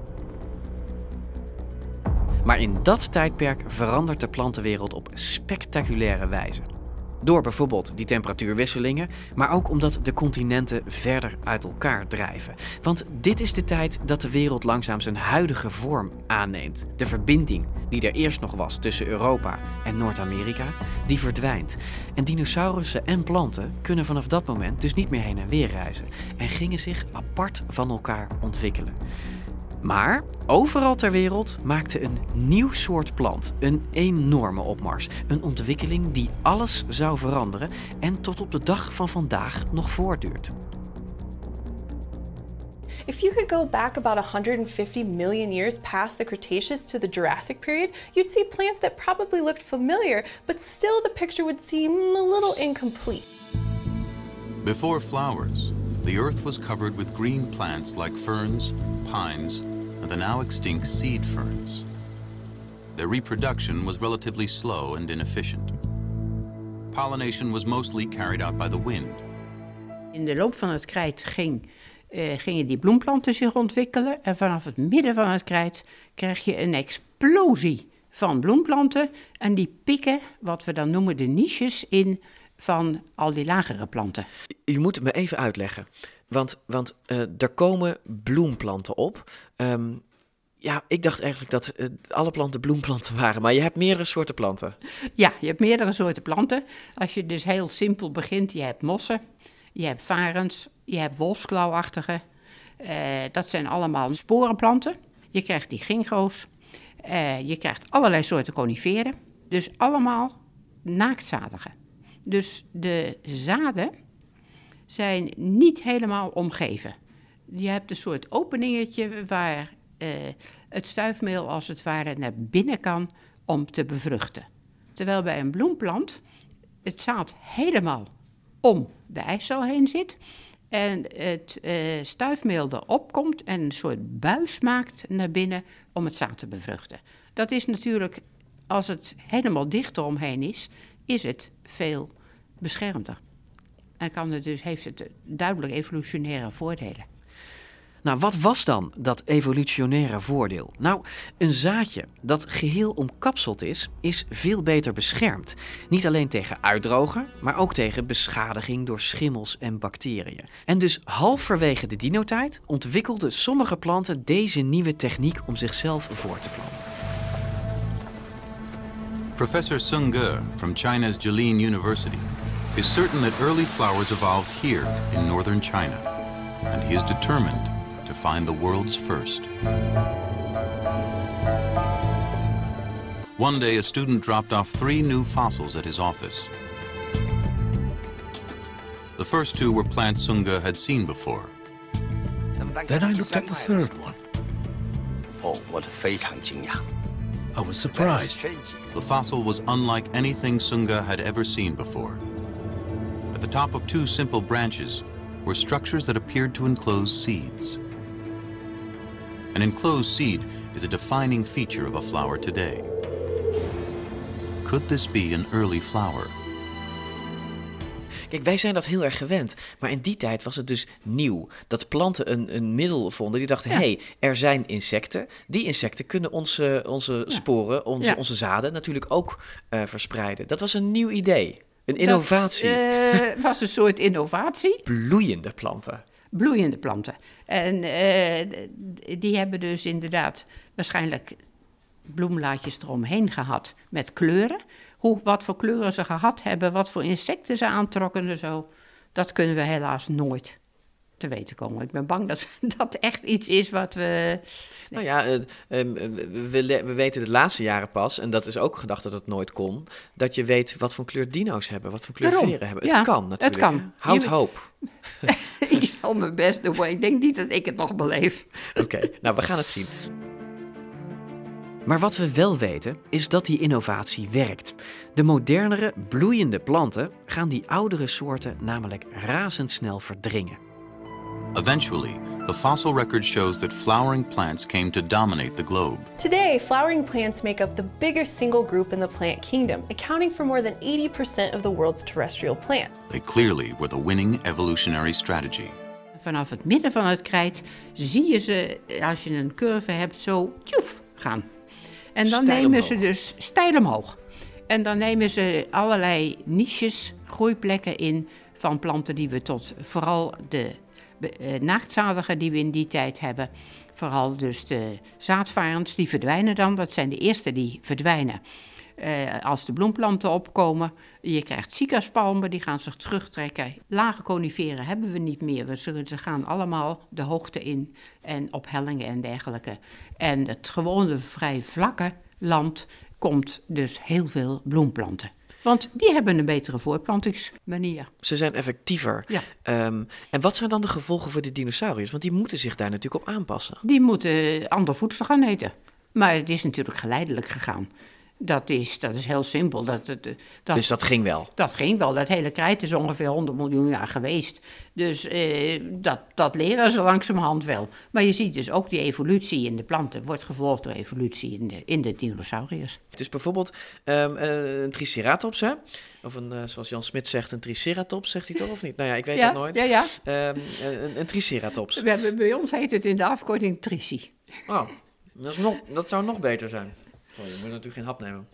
Maar in dat tijdperk verandert de plantenwereld op spectaculaire wijze. Door bijvoorbeeld die temperatuurwisselingen, maar ook omdat de continenten verder uit elkaar drijven. Want dit is de tijd dat de wereld langzaam zijn huidige vorm aanneemt. De verbinding die er eerst nog was tussen Europa en Noord-Amerika, die verdwijnt. En dinosaurussen en planten kunnen vanaf dat moment dus niet meer heen en weer reizen en gingen zich apart van elkaar ontwikkelen. Maar overal ter wereld maakte een nieuw soort plant een enorme opmars. Een ontwikkeling die alles zou veranderen en tot op de dag van vandaag nog voortduurt. If you could go back about 150 million years past the Cretaceous to the Jurassic period, you'd see plants that probably looked familiar, but still the picture would seem a little incomplete. Before flowers, the earth was covered with green plants like ferns, pines, and the now extinct seed ferns. Their reproduction was relatively slow and inefficient. Pollination was mostly carried out by the wind. In de loop van het krijt gingen die bloemplanten zich ontwikkelen. En vanaf het midden van het krijt krijg je een explosie van bloemplanten. En die pikken, wat we dan noemen de niches, in van al die lagere planten. Je moet het me even uitleggen. Want er komen bloemplanten op. Ik dacht eigenlijk dat alle planten bloemplanten waren. Maar je hebt meerdere soorten planten. Ja, je hebt meerdere soorten planten. Als je dus heel simpel begint, je hebt mossen, je hebt varens, je hebt wolfsklauwachtige. Dat zijn allemaal sporenplanten. Je krijgt die ginkgo's. Je krijgt allerlei soorten coniferen. Dus allemaal naaktzadigen. Dus de zaden zijn niet helemaal omgeven. Je hebt een soort openingetje waar het stuifmeel als het ware naar binnen kan om te bevruchten. Terwijl bij een bloemplant het zaad helemaal om de eicel heen zit en het stuifmeel erop komt en een soort buis maakt naar binnen om het zaad te bevruchten. Dat is natuurlijk, als het helemaal dicht eromheen is het veel beschermder. En heeft het duidelijk evolutionaire voordelen. Nou, wat was dan dat evolutionaire voordeel? Nou, een zaadje dat geheel omkapseld is veel beter beschermd. Niet alleen tegen uitdrogen, maar ook tegen beschadiging door schimmels en bacteriën. En dus halverwege de dinotijd ontwikkelden sommige planten deze nieuwe techniek om zichzelf voor te planten. Professor Sun Ge from China's Jilin University is certain that early flowers evolved here in northern China, and he is determined to find the world's first. One day, a student dropped off 3 new fossils at his office. The first 2 were plants Sun Ge had seen before. Then I looked at the third one. I was surprised. The fossil was unlike anything Sun Ge had ever seen before. At the top of 2 simple branches were structures that appeared to enclose seeds. An enclosed seed is a defining feature of a flower today. Could this be an early flower? Kijk, wij zijn dat heel erg gewend. Maar in die tijd was het dus nieuw. Dat planten een middel vonden. Die dachten, hey, er zijn insecten. Die insecten kunnen onze sporen, onze zaden natuurlijk ook verspreiden. Dat was een nieuw idee. Een innovatie. Dat was een soort innovatie. Bloeiende planten. Bloeiende planten. En die hebben dus inderdaad waarschijnlijk bloemlaadjes eromheen gehad met kleuren. Wat voor kleuren ze gehad hebben, wat voor insecten ze aantrokken en zo, dat kunnen we helaas nooit te weten komen. Ik ben bang dat dat echt iets is wat we... Nou ja, we weten de laatste jaren pas, en dat is ook gedacht dat het nooit kon, dat je weet wat voor kleur dino's hebben, wat voor kleur veren hebben. Ja, het kan natuurlijk. Het kan. Houd hoop. Ik zal mijn best doen, maar ik denk niet dat ik het nog beleef. Oké, nou we gaan het zien. Maar wat we wel weten, is dat die innovatie werkt. De modernere, bloeiende planten gaan die oudere soorten namelijk razendsnel verdringen. Eventually, the fossil record shows that flowering plants came to dominate the globe. Today, flowering plants make up the biggest single group in the plant kingdom, accounting for more than 80% of the world's terrestrial plant. They clearly were the winning evolutionary strategy. Vanaf het midden van het krijt zie je ze, als je een curve hebt, zo tjoef gaan. En dan nemen ze dus steil omhoog. En dan nemen ze allerlei niches, groeiplekken in van planten die we tot vooral de naaktzadige die we in die tijd hebben. Vooral dus de zaadvarens, die verdwijnen dan. Dat zijn de eerste die verdwijnen. Als de bloemplanten opkomen, je krijgt cicaspalmen, die gaan zich terugtrekken. Lage coniferen hebben we niet meer. Ze gaan allemaal de hoogte in en op hellingen en dergelijke. En het gewone vrij vlakke land komt dus heel veel bloemplanten. Want die hebben een betere voortplantingsmanier. Ze zijn effectiever. Ja. En wat zijn dan de gevolgen voor de dinosauriërs? Want die moeten zich daar natuurlijk op aanpassen. Die moeten ander voedsel gaan eten. Maar het is natuurlijk geleidelijk gegaan. Dat is heel simpel. Dus dat ging wel? Dat ging wel. Dat hele krijt is ongeveer 100 miljoen jaar geweest. Dus dat leren ze langzamerhand wel. Maar je ziet dus ook die evolutie in de planten wordt gevolgd door evolutie in de dinosauriërs. Dus bijvoorbeeld een triceratops, hè? Of zoals Jan Smit zegt, een triceratops, zegt hij toch of niet? Nou ja, ik weet dat nooit. Ja. Een triceratops. Bij ons heet het in de afkorting trici. Oh, dat zou nog beter zijn. Sorry, je moet natuurlijk geen hap nemen.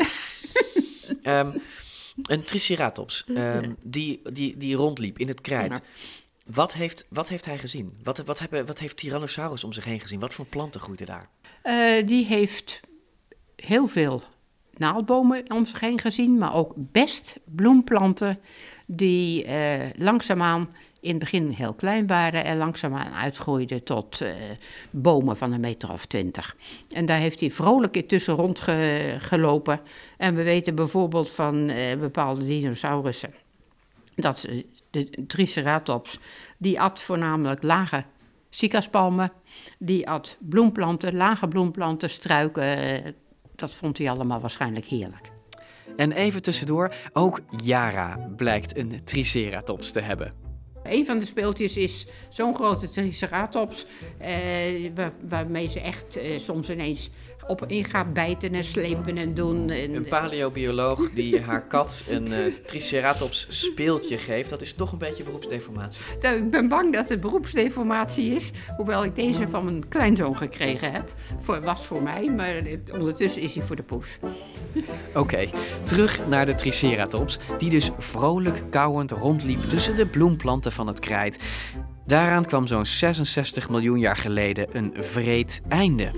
Een triceratops die rondliep in het krijt. Ja. Wat heeft hij gezien? Wat heeft Tyrannosaurus om zich heen gezien? Wat voor planten groeiden daar? Die heeft heel veel naaldbomen om zich heen gezien, maar ook best bloemplanten die langzaamaan in het begin heel klein waren en langzaamaan uitgroeiden tot bomen van 1,20 meter. En daar heeft hij vrolijk tussen rondgelopen. En we weten bijvoorbeeld van bepaalde dinosaurussen dat de Triceratops, die at voornamelijk lage cicaspalmen, die at bloemplanten, lage bloemplanten, struiken. Dat vond hij allemaal waarschijnlijk heerlijk. En even tussendoor, ook Yara blijkt een Triceratops te hebben. Een van de speeltjes is zo'n grote Triceratops, waarmee ze echt soms ineens op in gaat bijten en slepen en doen. Een paleobioloog die haar kat een Triceratops speeltje geeft, dat is toch een beetje beroepsdeformatie. Nou, ik ben bang dat het beroepsdeformatie is, hoewel ik deze van mijn kleinzoon gekregen heb. Was voor mij, maar ondertussen is hij voor de poes. Oké, terug naar de Triceratops, die dus vrolijk kauwend rondliep tussen de bloemplanten van het krijt. Daaraan kwam zo'n 66 miljoen jaar geleden een wreed einde.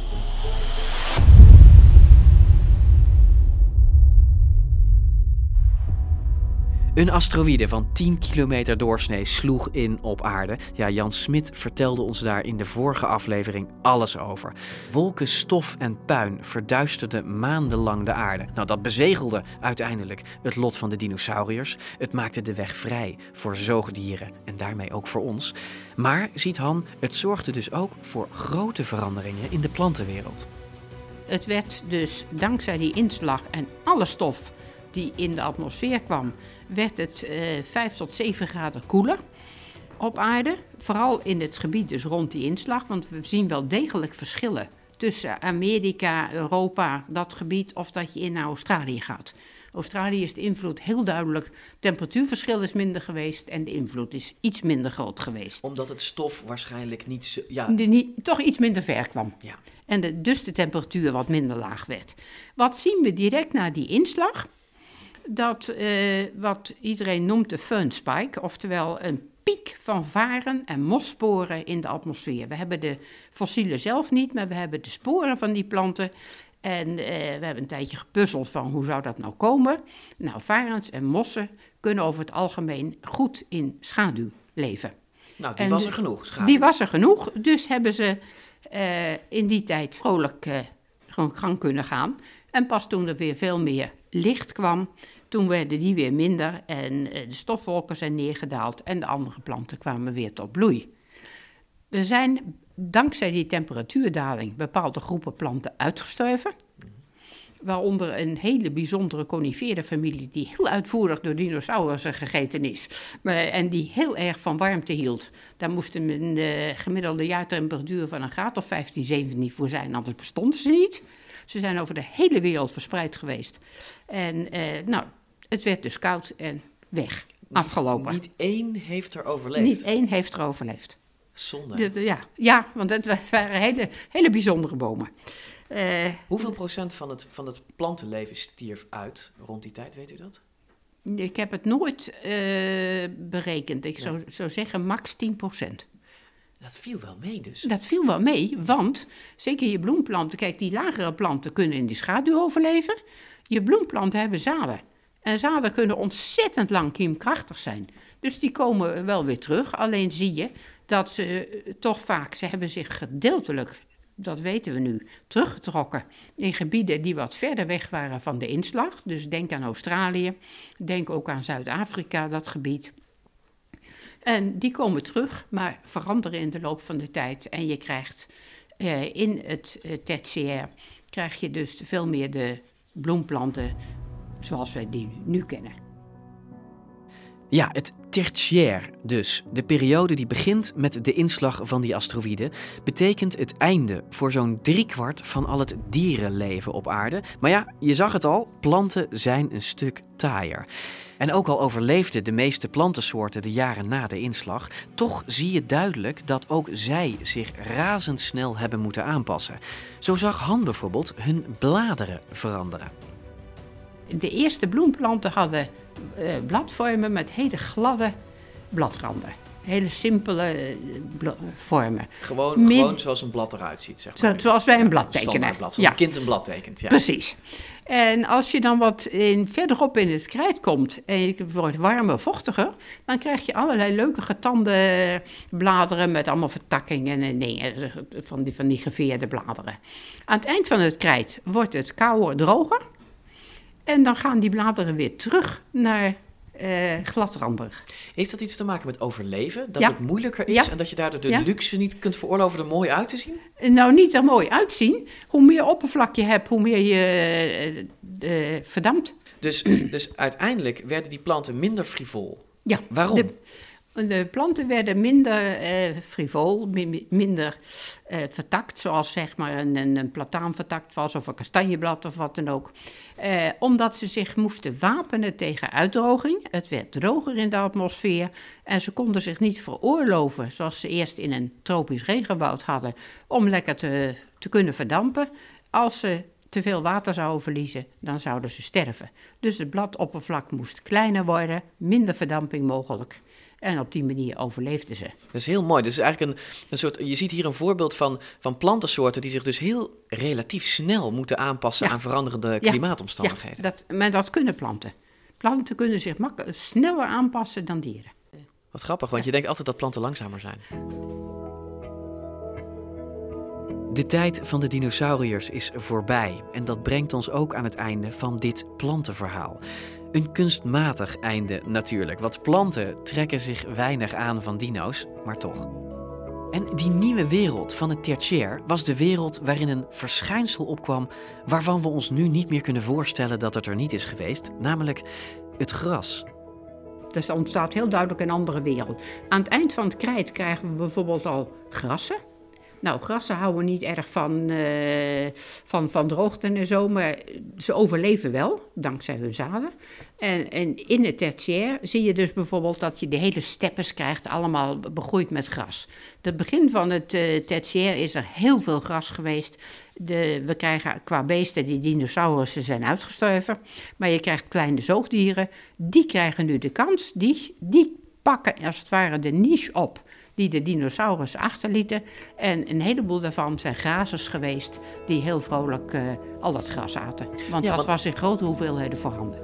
Een asteroïde van 10 kilometer doorsnee sloeg in op aarde. Ja, Jan Smit vertelde ons daar in de vorige aflevering alles over. Wolken stof en puin verduisterden maandenlang de aarde. Nou, dat bezegelde uiteindelijk het lot van de dinosauriërs. Het maakte de weg vrij voor zoogdieren en daarmee ook voor ons. Maar, ziet Han, het zorgde dus ook voor grote veranderingen in de plantenwereld. Het werd dus dankzij die inslag en alle stof die in de atmosfeer kwam, werd het 5 tot 7 graden koeler op aarde. Vooral in het gebied dus rond die inslag, want we zien wel degelijk verschillen tussen Amerika, Europa, dat gebied, of dat je naar Australië gaat. Australië is de invloed heel duidelijk. Het temperatuurverschil is minder geweest en de invloed is iets minder groot geweest. Omdat het stof waarschijnlijk niet zo, toch iets minder ver kwam. Ja. En dus de temperatuur wat minder laag werd. Wat zien we direct na die inslag? Dat wat iedereen noemt de fern spike, oftewel een piek van varen en mossporen in de atmosfeer. We hebben de fossielen zelf niet, maar we hebben de sporen van die planten. En we hebben een tijdje gepuzzeld van hoe zou dat nou komen. Nou, varens en mossen kunnen over het algemeen goed in schaduw leven. Nou, die was er genoeg, schaduw. Die was er genoeg, dus hebben ze in die tijd vrolijk gewoon gang kunnen gaan. En pas toen er weer veel meer licht kwam, toen werden die weer minder en de stofwolken zijn neergedaald en de andere planten kwamen weer tot bloei. Er zijn dankzij die temperatuurdaling bepaalde groepen planten uitgestorven. waaronder een hele bijzondere conifere-familie die heel uitvoerig door dinosaurussen gegeten is. En die heel erg van warmte hield. Daar moest een gemiddelde jaartemperatuur van een graad of 15, 17 voor zijn, anders bestonden ze niet. Ze zijn over de hele wereld verspreid geweest. En het werd dus koud en weg, afgelopen. Niet één heeft er overleefd? Niet één heeft er overleefd. Zonde. Ja, want het waren hele bijzondere bomen. Hoeveel procent van het plantenleven stierf uit rond die tijd, weet u dat? Ik heb het nooit berekend. Ik zou zeggen max 10%. Dat viel wel mee dus. Dat viel wel mee, want zeker je bloemplanten... Kijk, die lagere planten kunnen in de schaduw overleven. Je bloemplanten hebben zaden. En zaden kunnen ontzettend lang kiemkrachtig zijn. Dus die komen wel weer terug. Alleen zie je dat ze toch vaak... Ze hebben zich gedeeltelijk, dat weten we nu, teruggetrokken... in gebieden die wat verder weg waren van de inslag. Dus denk aan Australië. Denk ook aan Zuid-Afrika, dat gebied... En die komen terug, maar veranderen in de loop van de tijd. En je krijgt in het tertiair krijg je dus veel meer de bloemplanten zoals wij die nu kennen. Ja, het tertiair dus. De periode die begint met de inslag van die asteroïden betekent het einde voor zo'n 3/4 van al het dierenleven op aarde. Maar ja, je zag het al, planten zijn een stuk taaier. En ook al overleefden de meeste plantensoorten de jaren na de inslag, toch zie je duidelijk dat ook zij zich razendsnel hebben moeten aanpassen. Zo zag Han bijvoorbeeld hun bladeren veranderen. De eerste bloemplanten hadden bladvormen met hele gladde bladranden. Hele simpele vormen. Gewoon zoals een blad eruit ziet, zeg maar. Zoals wij een blad tekenen. Zoals een kind een blad tekent. Ja. Precies. En als je dan wat verderop in het krijt komt en het wordt warmer, vochtiger, dan krijg je allerlei leuke getande bladeren met allemaal vertakkingen en dingen, van die geveerde bladeren. Aan het eind van het krijt wordt het kouder, droger en dan gaan die bladeren weer terug naar gladrandig. Heeft dat iets te maken met overleven? Dat het moeilijker is en dat je daardoor de luxe niet kunt veroorloven er mooi uit te zien? Nou, niet er mooi uitzien. Hoe meer oppervlak je hebt, hoe meer je verdampt. Dus uiteindelijk werden die planten minder frivol? Ja. Waarom? De planten werden minder frivol, minder vertakt, zoals zeg maar een plataan vertakt was of een kastanjeblad of wat dan ook. Omdat ze zich moesten wapenen tegen uitdroging. Het werd droger in de atmosfeer en ze konden zich niet veroorloven, zoals ze eerst in een tropisch regenwoud hadden, om lekker te kunnen verdampen. Als ze te veel water zouden verliezen, dan zouden ze sterven. Dus het bladoppervlak moest kleiner worden, minder verdamping mogelijk. En op die manier overleefden ze. Dat is heel mooi. Dus eigenlijk een soort, je ziet hier een voorbeeld van plantensoorten die zich dus heel relatief snel moeten aanpassen aan veranderende klimaatomstandigheden. Ja, maar dat kunnen planten. Planten kunnen zich sneller aanpassen dan dieren. Wat grappig, want je denkt altijd dat planten langzamer zijn. De tijd van de dinosauriërs is voorbij en dat brengt ons ook aan het einde van dit plantenverhaal. Een kunstmatig einde natuurlijk, want planten trekken zich weinig aan van dino's, maar toch. En die nieuwe wereld van het tertiair was de wereld waarin een verschijnsel opkwam waarvan we ons nu niet meer kunnen voorstellen dat het er niet is geweest, namelijk het gras. Dus er ontstaat heel duidelijk een andere wereld. Aan het eind van het krijt krijgen we bijvoorbeeld al grassen. Nou, grassen houden niet erg van droogte en zo, maar ze overleven wel, dankzij hun zaden. En in het tertiair zie je dus bijvoorbeeld dat je de hele steppes krijgt, allemaal begroeid met gras. Het begin van het tertiair is er heel veel gras geweest. We krijgen qua beesten, die dinosaurussen zijn uitgestorven, maar je krijgt kleine zoogdieren, die krijgen nu de kans, die pakken als het ware de niche op die de dinosaurussen achterlieten. En een heleboel daarvan zijn grazers geweest die heel vrolijk al dat gras aten. Want dat was in grote hoeveelheden voorhanden.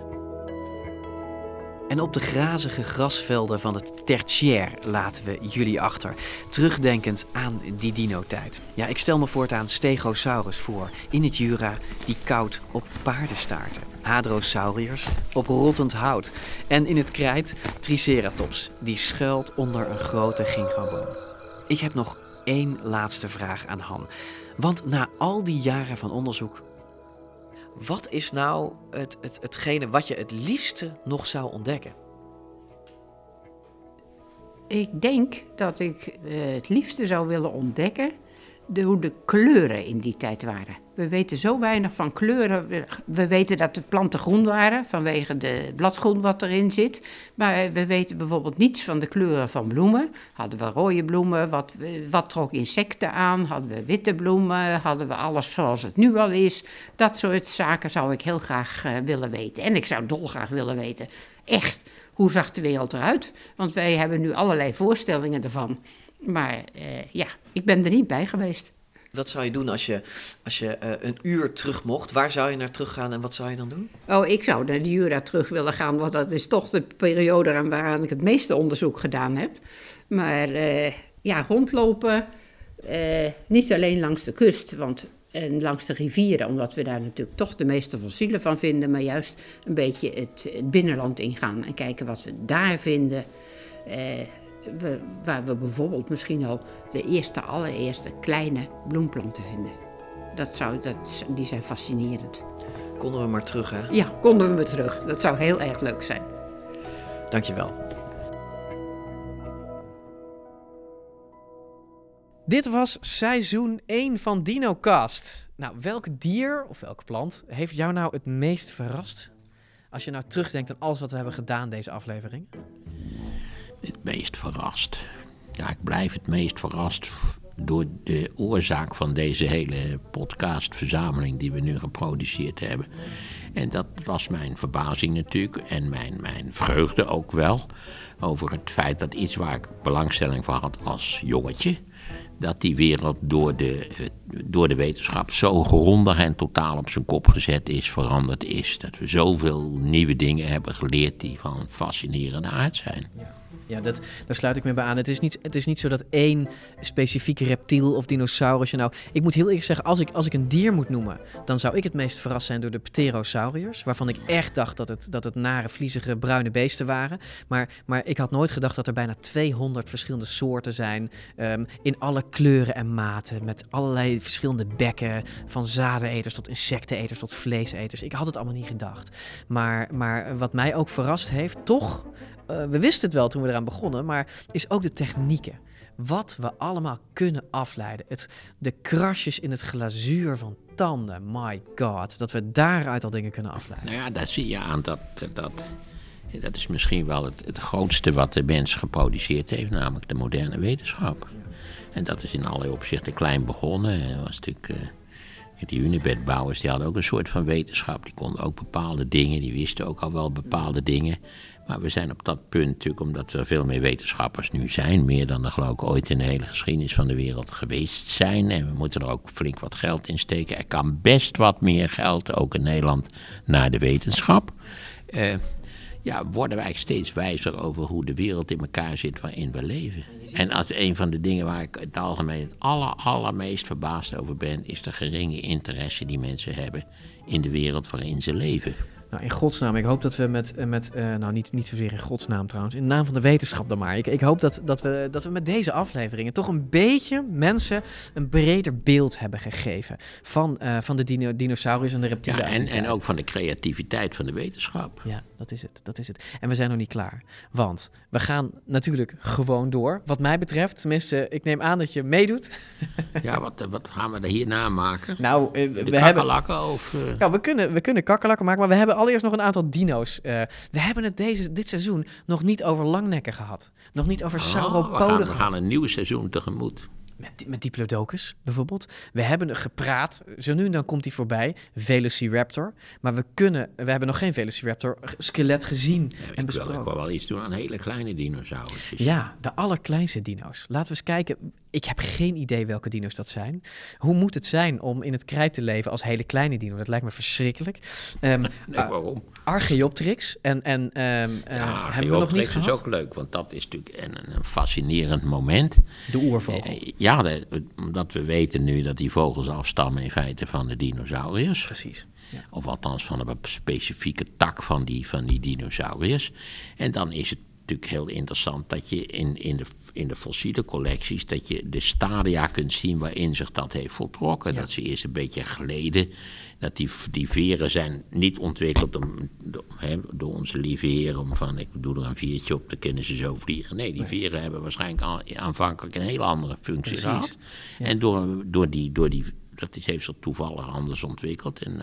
En op de grazige grasvelden van het tertiair laten we jullie achter. Terugdenkend aan die dino-tijd. Ja, ik stel me voortaan Stegosaurus voor in het Jura die koud op paardenstaarten. Hadrosauriërs op rottend hout. En in het krijt Triceratops die schuilt onder een grote ginkgoboom. Ik heb nog één laatste vraag aan Han. Want na al die jaren van onderzoek, Wat is nou hetgene wat je het liefste nog zou ontdekken? Ik denk dat ik het liefste zou willen ontdekken hoe de kleuren in die tijd waren. We weten zo weinig van kleuren. We weten dat de planten groen waren vanwege de bladgroen wat erin zit. Maar we weten bijvoorbeeld niets van de kleuren van bloemen. Hadden we rode bloemen? Wat trok insecten aan? Hadden we witte bloemen? Hadden we alles zoals het nu al is? Dat soort zaken zou ik heel graag willen weten. En ik zou dolgraag willen weten, echt, hoe zag de wereld eruit? Want wij hebben nu allerlei voorstellingen ervan. Maar ik ben er niet bij geweest. Wat zou je doen als je een uur terug mocht? Waar zou je naar terug gaan en wat zou je dan doen? Oh, ik zou naar de Jura terug willen gaan, want dat is toch de periode waaraan ik het meeste onderzoek gedaan heb. Maar rondlopen, niet alleen langs de kust, en langs de rivieren, omdat we daar natuurlijk toch de meeste fossielen van vinden, maar juist een beetje het binnenland ingaan en kijken wat we daar vinden. Waar we bijvoorbeeld misschien al de allereerste kleine bloemplanten vinden. Die zijn fascinerend. Konden we maar terug, hè? Ja, konden we maar terug. Dat zou heel erg leuk zijn. Dankjewel. Dit was seizoen 1 van DinoCast. Nou, welk dier of welke plant heeft jou nou het meest verrast? Als je nou terugdenkt aan alles wat we hebben gedaan deze aflevering. Het meest verrast. Ja, ik blijf het meest verrast door de oorzaak van deze hele podcastverzameling die we nu geproduceerd hebben. En dat was mijn verbazing natuurlijk en mijn vreugde ook wel over het feit dat iets waar ik belangstelling voor had als jongetje, dat die wereld door de wetenschap zo grondig en totaal op zijn kop gezet is, veranderd is. Dat we zoveel nieuwe dingen hebben geleerd die van fascinerende aard zijn. Ja, daar sluit ik me bij aan. Het is niet zo dat één specifieke reptiel of dinosaurus. Ik moet heel eerlijk zeggen, als ik een dier moet noemen, dan zou ik het meest verrast zijn door de pterosauriërs, waarvan ik echt dacht dat het nare, vliezige, bruine beesten waren. Maar ik had nooit gedacht dat er bijna 200 verschillende soorten zijn, in alle kleuren en maten, met allerlei verschillende bekken, van zadeneters tot insecteneters tot vleeseters. Ik had het allemaal niet gedacht. Maar wat mij ook verrast heeft, toch, we wisten het wel toen we eraan begonnen, maar is ook de technieken. Wat we allemaal kunnen afleiden. De krasjes in het glazuur van tanden, my god. Dat we daaruit al dingen kunnen afleiden. Nou ja, daar zie je aan dat is misschien wel het grootste wat de mens geproduceerd heeft, namelijk de moderne wetenschap. En dat is in allerlei opzichten klein begonnen. Er was natuurlijk die hunebedbouwers, die hadden ook een soort van wetenschap. Die konden ook bepaalde dingen, die wisten ook al wel bepaalde dingen. Maar we zijn op dat punt natuurlijk, omdat er veel meer wetenschappers nu zijn, meer dan er geloof ik ooit in de hele geschiedenis van de wereld geweest zijn. En we moeten er ook flink wat geld in steken. Er kan best wat meer geld, ook in Nederland, naar de wetenschap. Worden wij steeds wijzer over hoe de wereld in elkaar zit waarin we leven. En als een van de dingen waar ik het algemeen het allermeest verbaasd over ben, is de geringe interesse die mensen hebben in de wereld waarin ze leven. Nou, in godsnaam, ik hoop dat we niet zozeer in godsnaam trouwens, in de naam van de wetenschap dan maar. Ik hoop dat we met deze afleveringen toch een beetje mensen een breder beeld hebben gegeven van de dinosauriërs en de reptielen. Ja, en ook van de creativiteit van de wetenschap. Ja, dat is het. En we zijn nog niet klaar, want we gaan natuurlijk gewoon door. Wat mij betreft, tenminste, ik neem aan dat je meedoet. Ja, wat gaan we er hierna maken? Nou, we kakkerlakken of... Nou, we kunnen kakkerlakken maken, maar we hebben allereerst nog een aantal dino's. We hebben het dit seizoen nog niet over langnekken gehad. Nog niet over sauropoden gehad. We gaan een nieuw seizoen tegemoet. Met Diplodocus bijvoorbeeld. We hebben gepraat, zo nu en dan komt hij voorbij, Velociraptor. Maar we hebben nog geen Velociraptor skelet gezien en besproken. Ik wil wel iets doen aan hele kleine dinosaurus. Ja, de allerkleinste dino's. Laten we eens kijken. Ik heb geen idee welke dino's dat zijn. Hoe moet het zijn om in het krijt te leven als hele kleine dino? Dat lijkt me verschrikkelijk. Waarom? Archaeopteryx. Hebben we nog niet gehad? is ook leuk, want dat is natuurlijk een fascinerend moment. De oervogel. Omdat we weten nu dat die vogels afstammen in feite van de dinosauriërs. Precies. Ja. Of althans van een specifieke tak van die dinosauriërs. En dan is het natuurlijk heel interessant dat je in de fossiele collecties, dat je de stadia kunt zien waarin zich dat heeft voltrokken. Ja. Dat ze eerst een beetje geleden, dat die veren zijn niet ontwikkeld door onze lieve heer om van, ik doe er een viertje op, dan kunnen ze zo vliegen. Nee, die veren hebben waarschijnlijk aanvankelijk een hele andere functie gehad. Ja. En door die, dat heeft zich toevallig anders ontwikkeld en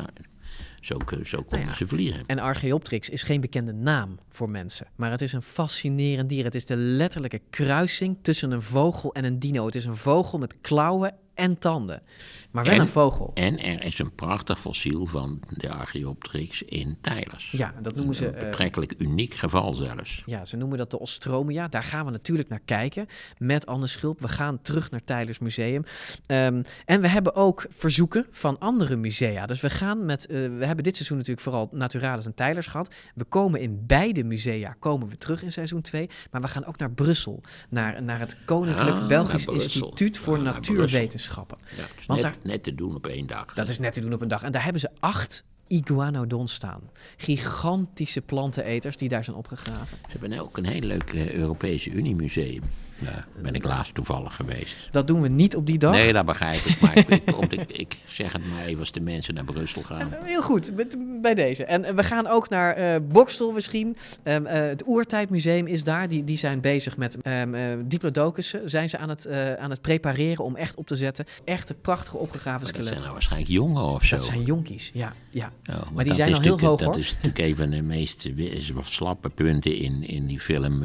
zo konden ze vliegen. En Archaeopteryx is geen bekende naam voor mensen. Maar het is een fascinerend dier. Het is de letterlijke kruising tussen een vogel en een dino. Het is een vogel met klauwen en tanden. Maar wel een vogel. En er is een prachtig fossiel van de Archaeopteryx in Tijlers. Ja, dat noemen ze... Een betrekkelijk uniek geval zelfs. Ja, ze noemen dat de Ostromia. Daar gaan we natuurlijk naar kijken met Anne Schulp. We gaan terug naar Tijlers Museum. En we hebben ook verzoeken van andere musea. Dus we gaan we hebben dit seizoen natuurlijk vooral Naturalis en Tijlers gehad. We komen in beide musea terug in seizoen 2. Maar we gaan ook naar Brussel. Naar het Koninklijk Belgisch Instituut voor Natuurwetenschappen. Ja, want net te doen op 1 dag. Dat is net te doen op een dag. En daar hebben ze 8 iguanodons staan. Gigantische planteneters die daar zijn opgegraven. Ze hebben ook een heel leuk Europese Uniemuseum. Ja, ben ik laatst toevallig geweest. Dat doen we niet op die dag. Nee, dat begrijp ik. Maar ik zeg het maar even als de mensen naar Brussel gaan. Heel goed, bij deze. En we gaan ook naar Bokstel misschien. Het Oertijdmuseum is daar. Die zijn bezig met diplodocussen. Zijn ze aan het prepareren om echt op te zetten. Echte prachtige opgegraven skeletten. Dat zijn nou waarschijnlijk jongen of zo. Dat zijn jonkies, ja. Oh, maar die zijn al heel hoog, hoor. Dat is natuurlijk een van de meest slappe punten in die film,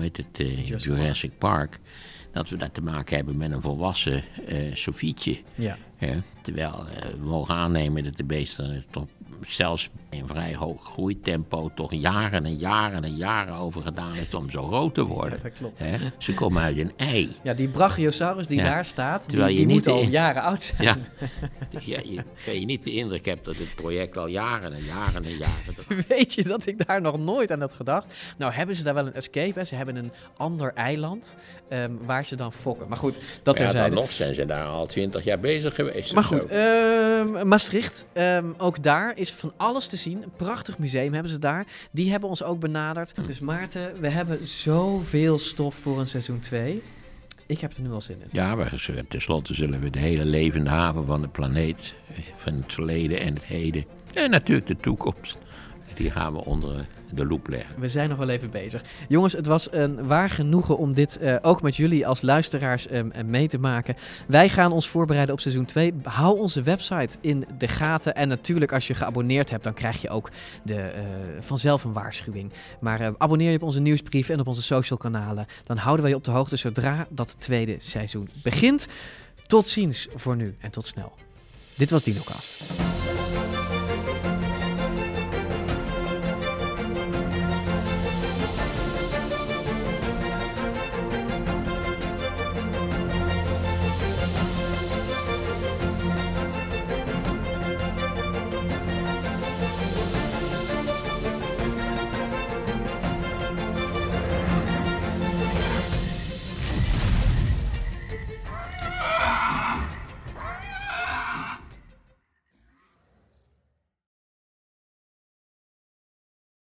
Jurassic Park. Dat we daar te maken hebben met een volwassen Sofietje. Ja. Terwijl we mogen aannemen dat de beesten zelfs in vrij hoog groeitempo toch jaren en jaren en jaren over gedaan heeft om zo groot te worden. Ja, dat klopt. Ze komen uit een ei. Ja, die Brachiosaurus die daar staat, die moet al jaren oud zijn. Ja. Je niet de indruk hebt dat het project al jaren en jaren en jaren... Weet je dat ik daar nog nooit aan had gedacht? Nou, hebben ze daar wel een escape? Hè? Ze hebben een ander eiland waar ze dan fokken. Maar goed, dat terzijde. Dan nog zijn ze daar al 20 jaar bezig geweest. Maar goed, Maastricht, ook daar is van alles te zien. Een prachtig museum hebben ze daar. Die hebben ons ook benaderd. Dus Maarten, we hebben zoveel stof voor een seizoen 2. Ik heb er nu al zin in. Ja, maar tenslotte zullen we de hele levende haven van de planeet, van het verleden en het heden, en natuurlijk de toekomst, die gaan we onder de loep leggen. We zijn nog wel even bezig. Jongens, het was een waar genoegen om dit ook met jullie als luisteraars mee te maken. Wij gaan ons voorbereiden op seizoen 2. Hou onze website in de gaten. En natuurlijk, als je geabonneerd hebt, dan krijg je ook vanzelf een waarschuwing. Maar abonneer je op onze nieuwsbrief en op onze social kanalen. Dan houden we je op de hoogte zodra dat tweede seizoen begint. Tot ziens voor nu en tot snel. Dit was DinoCast.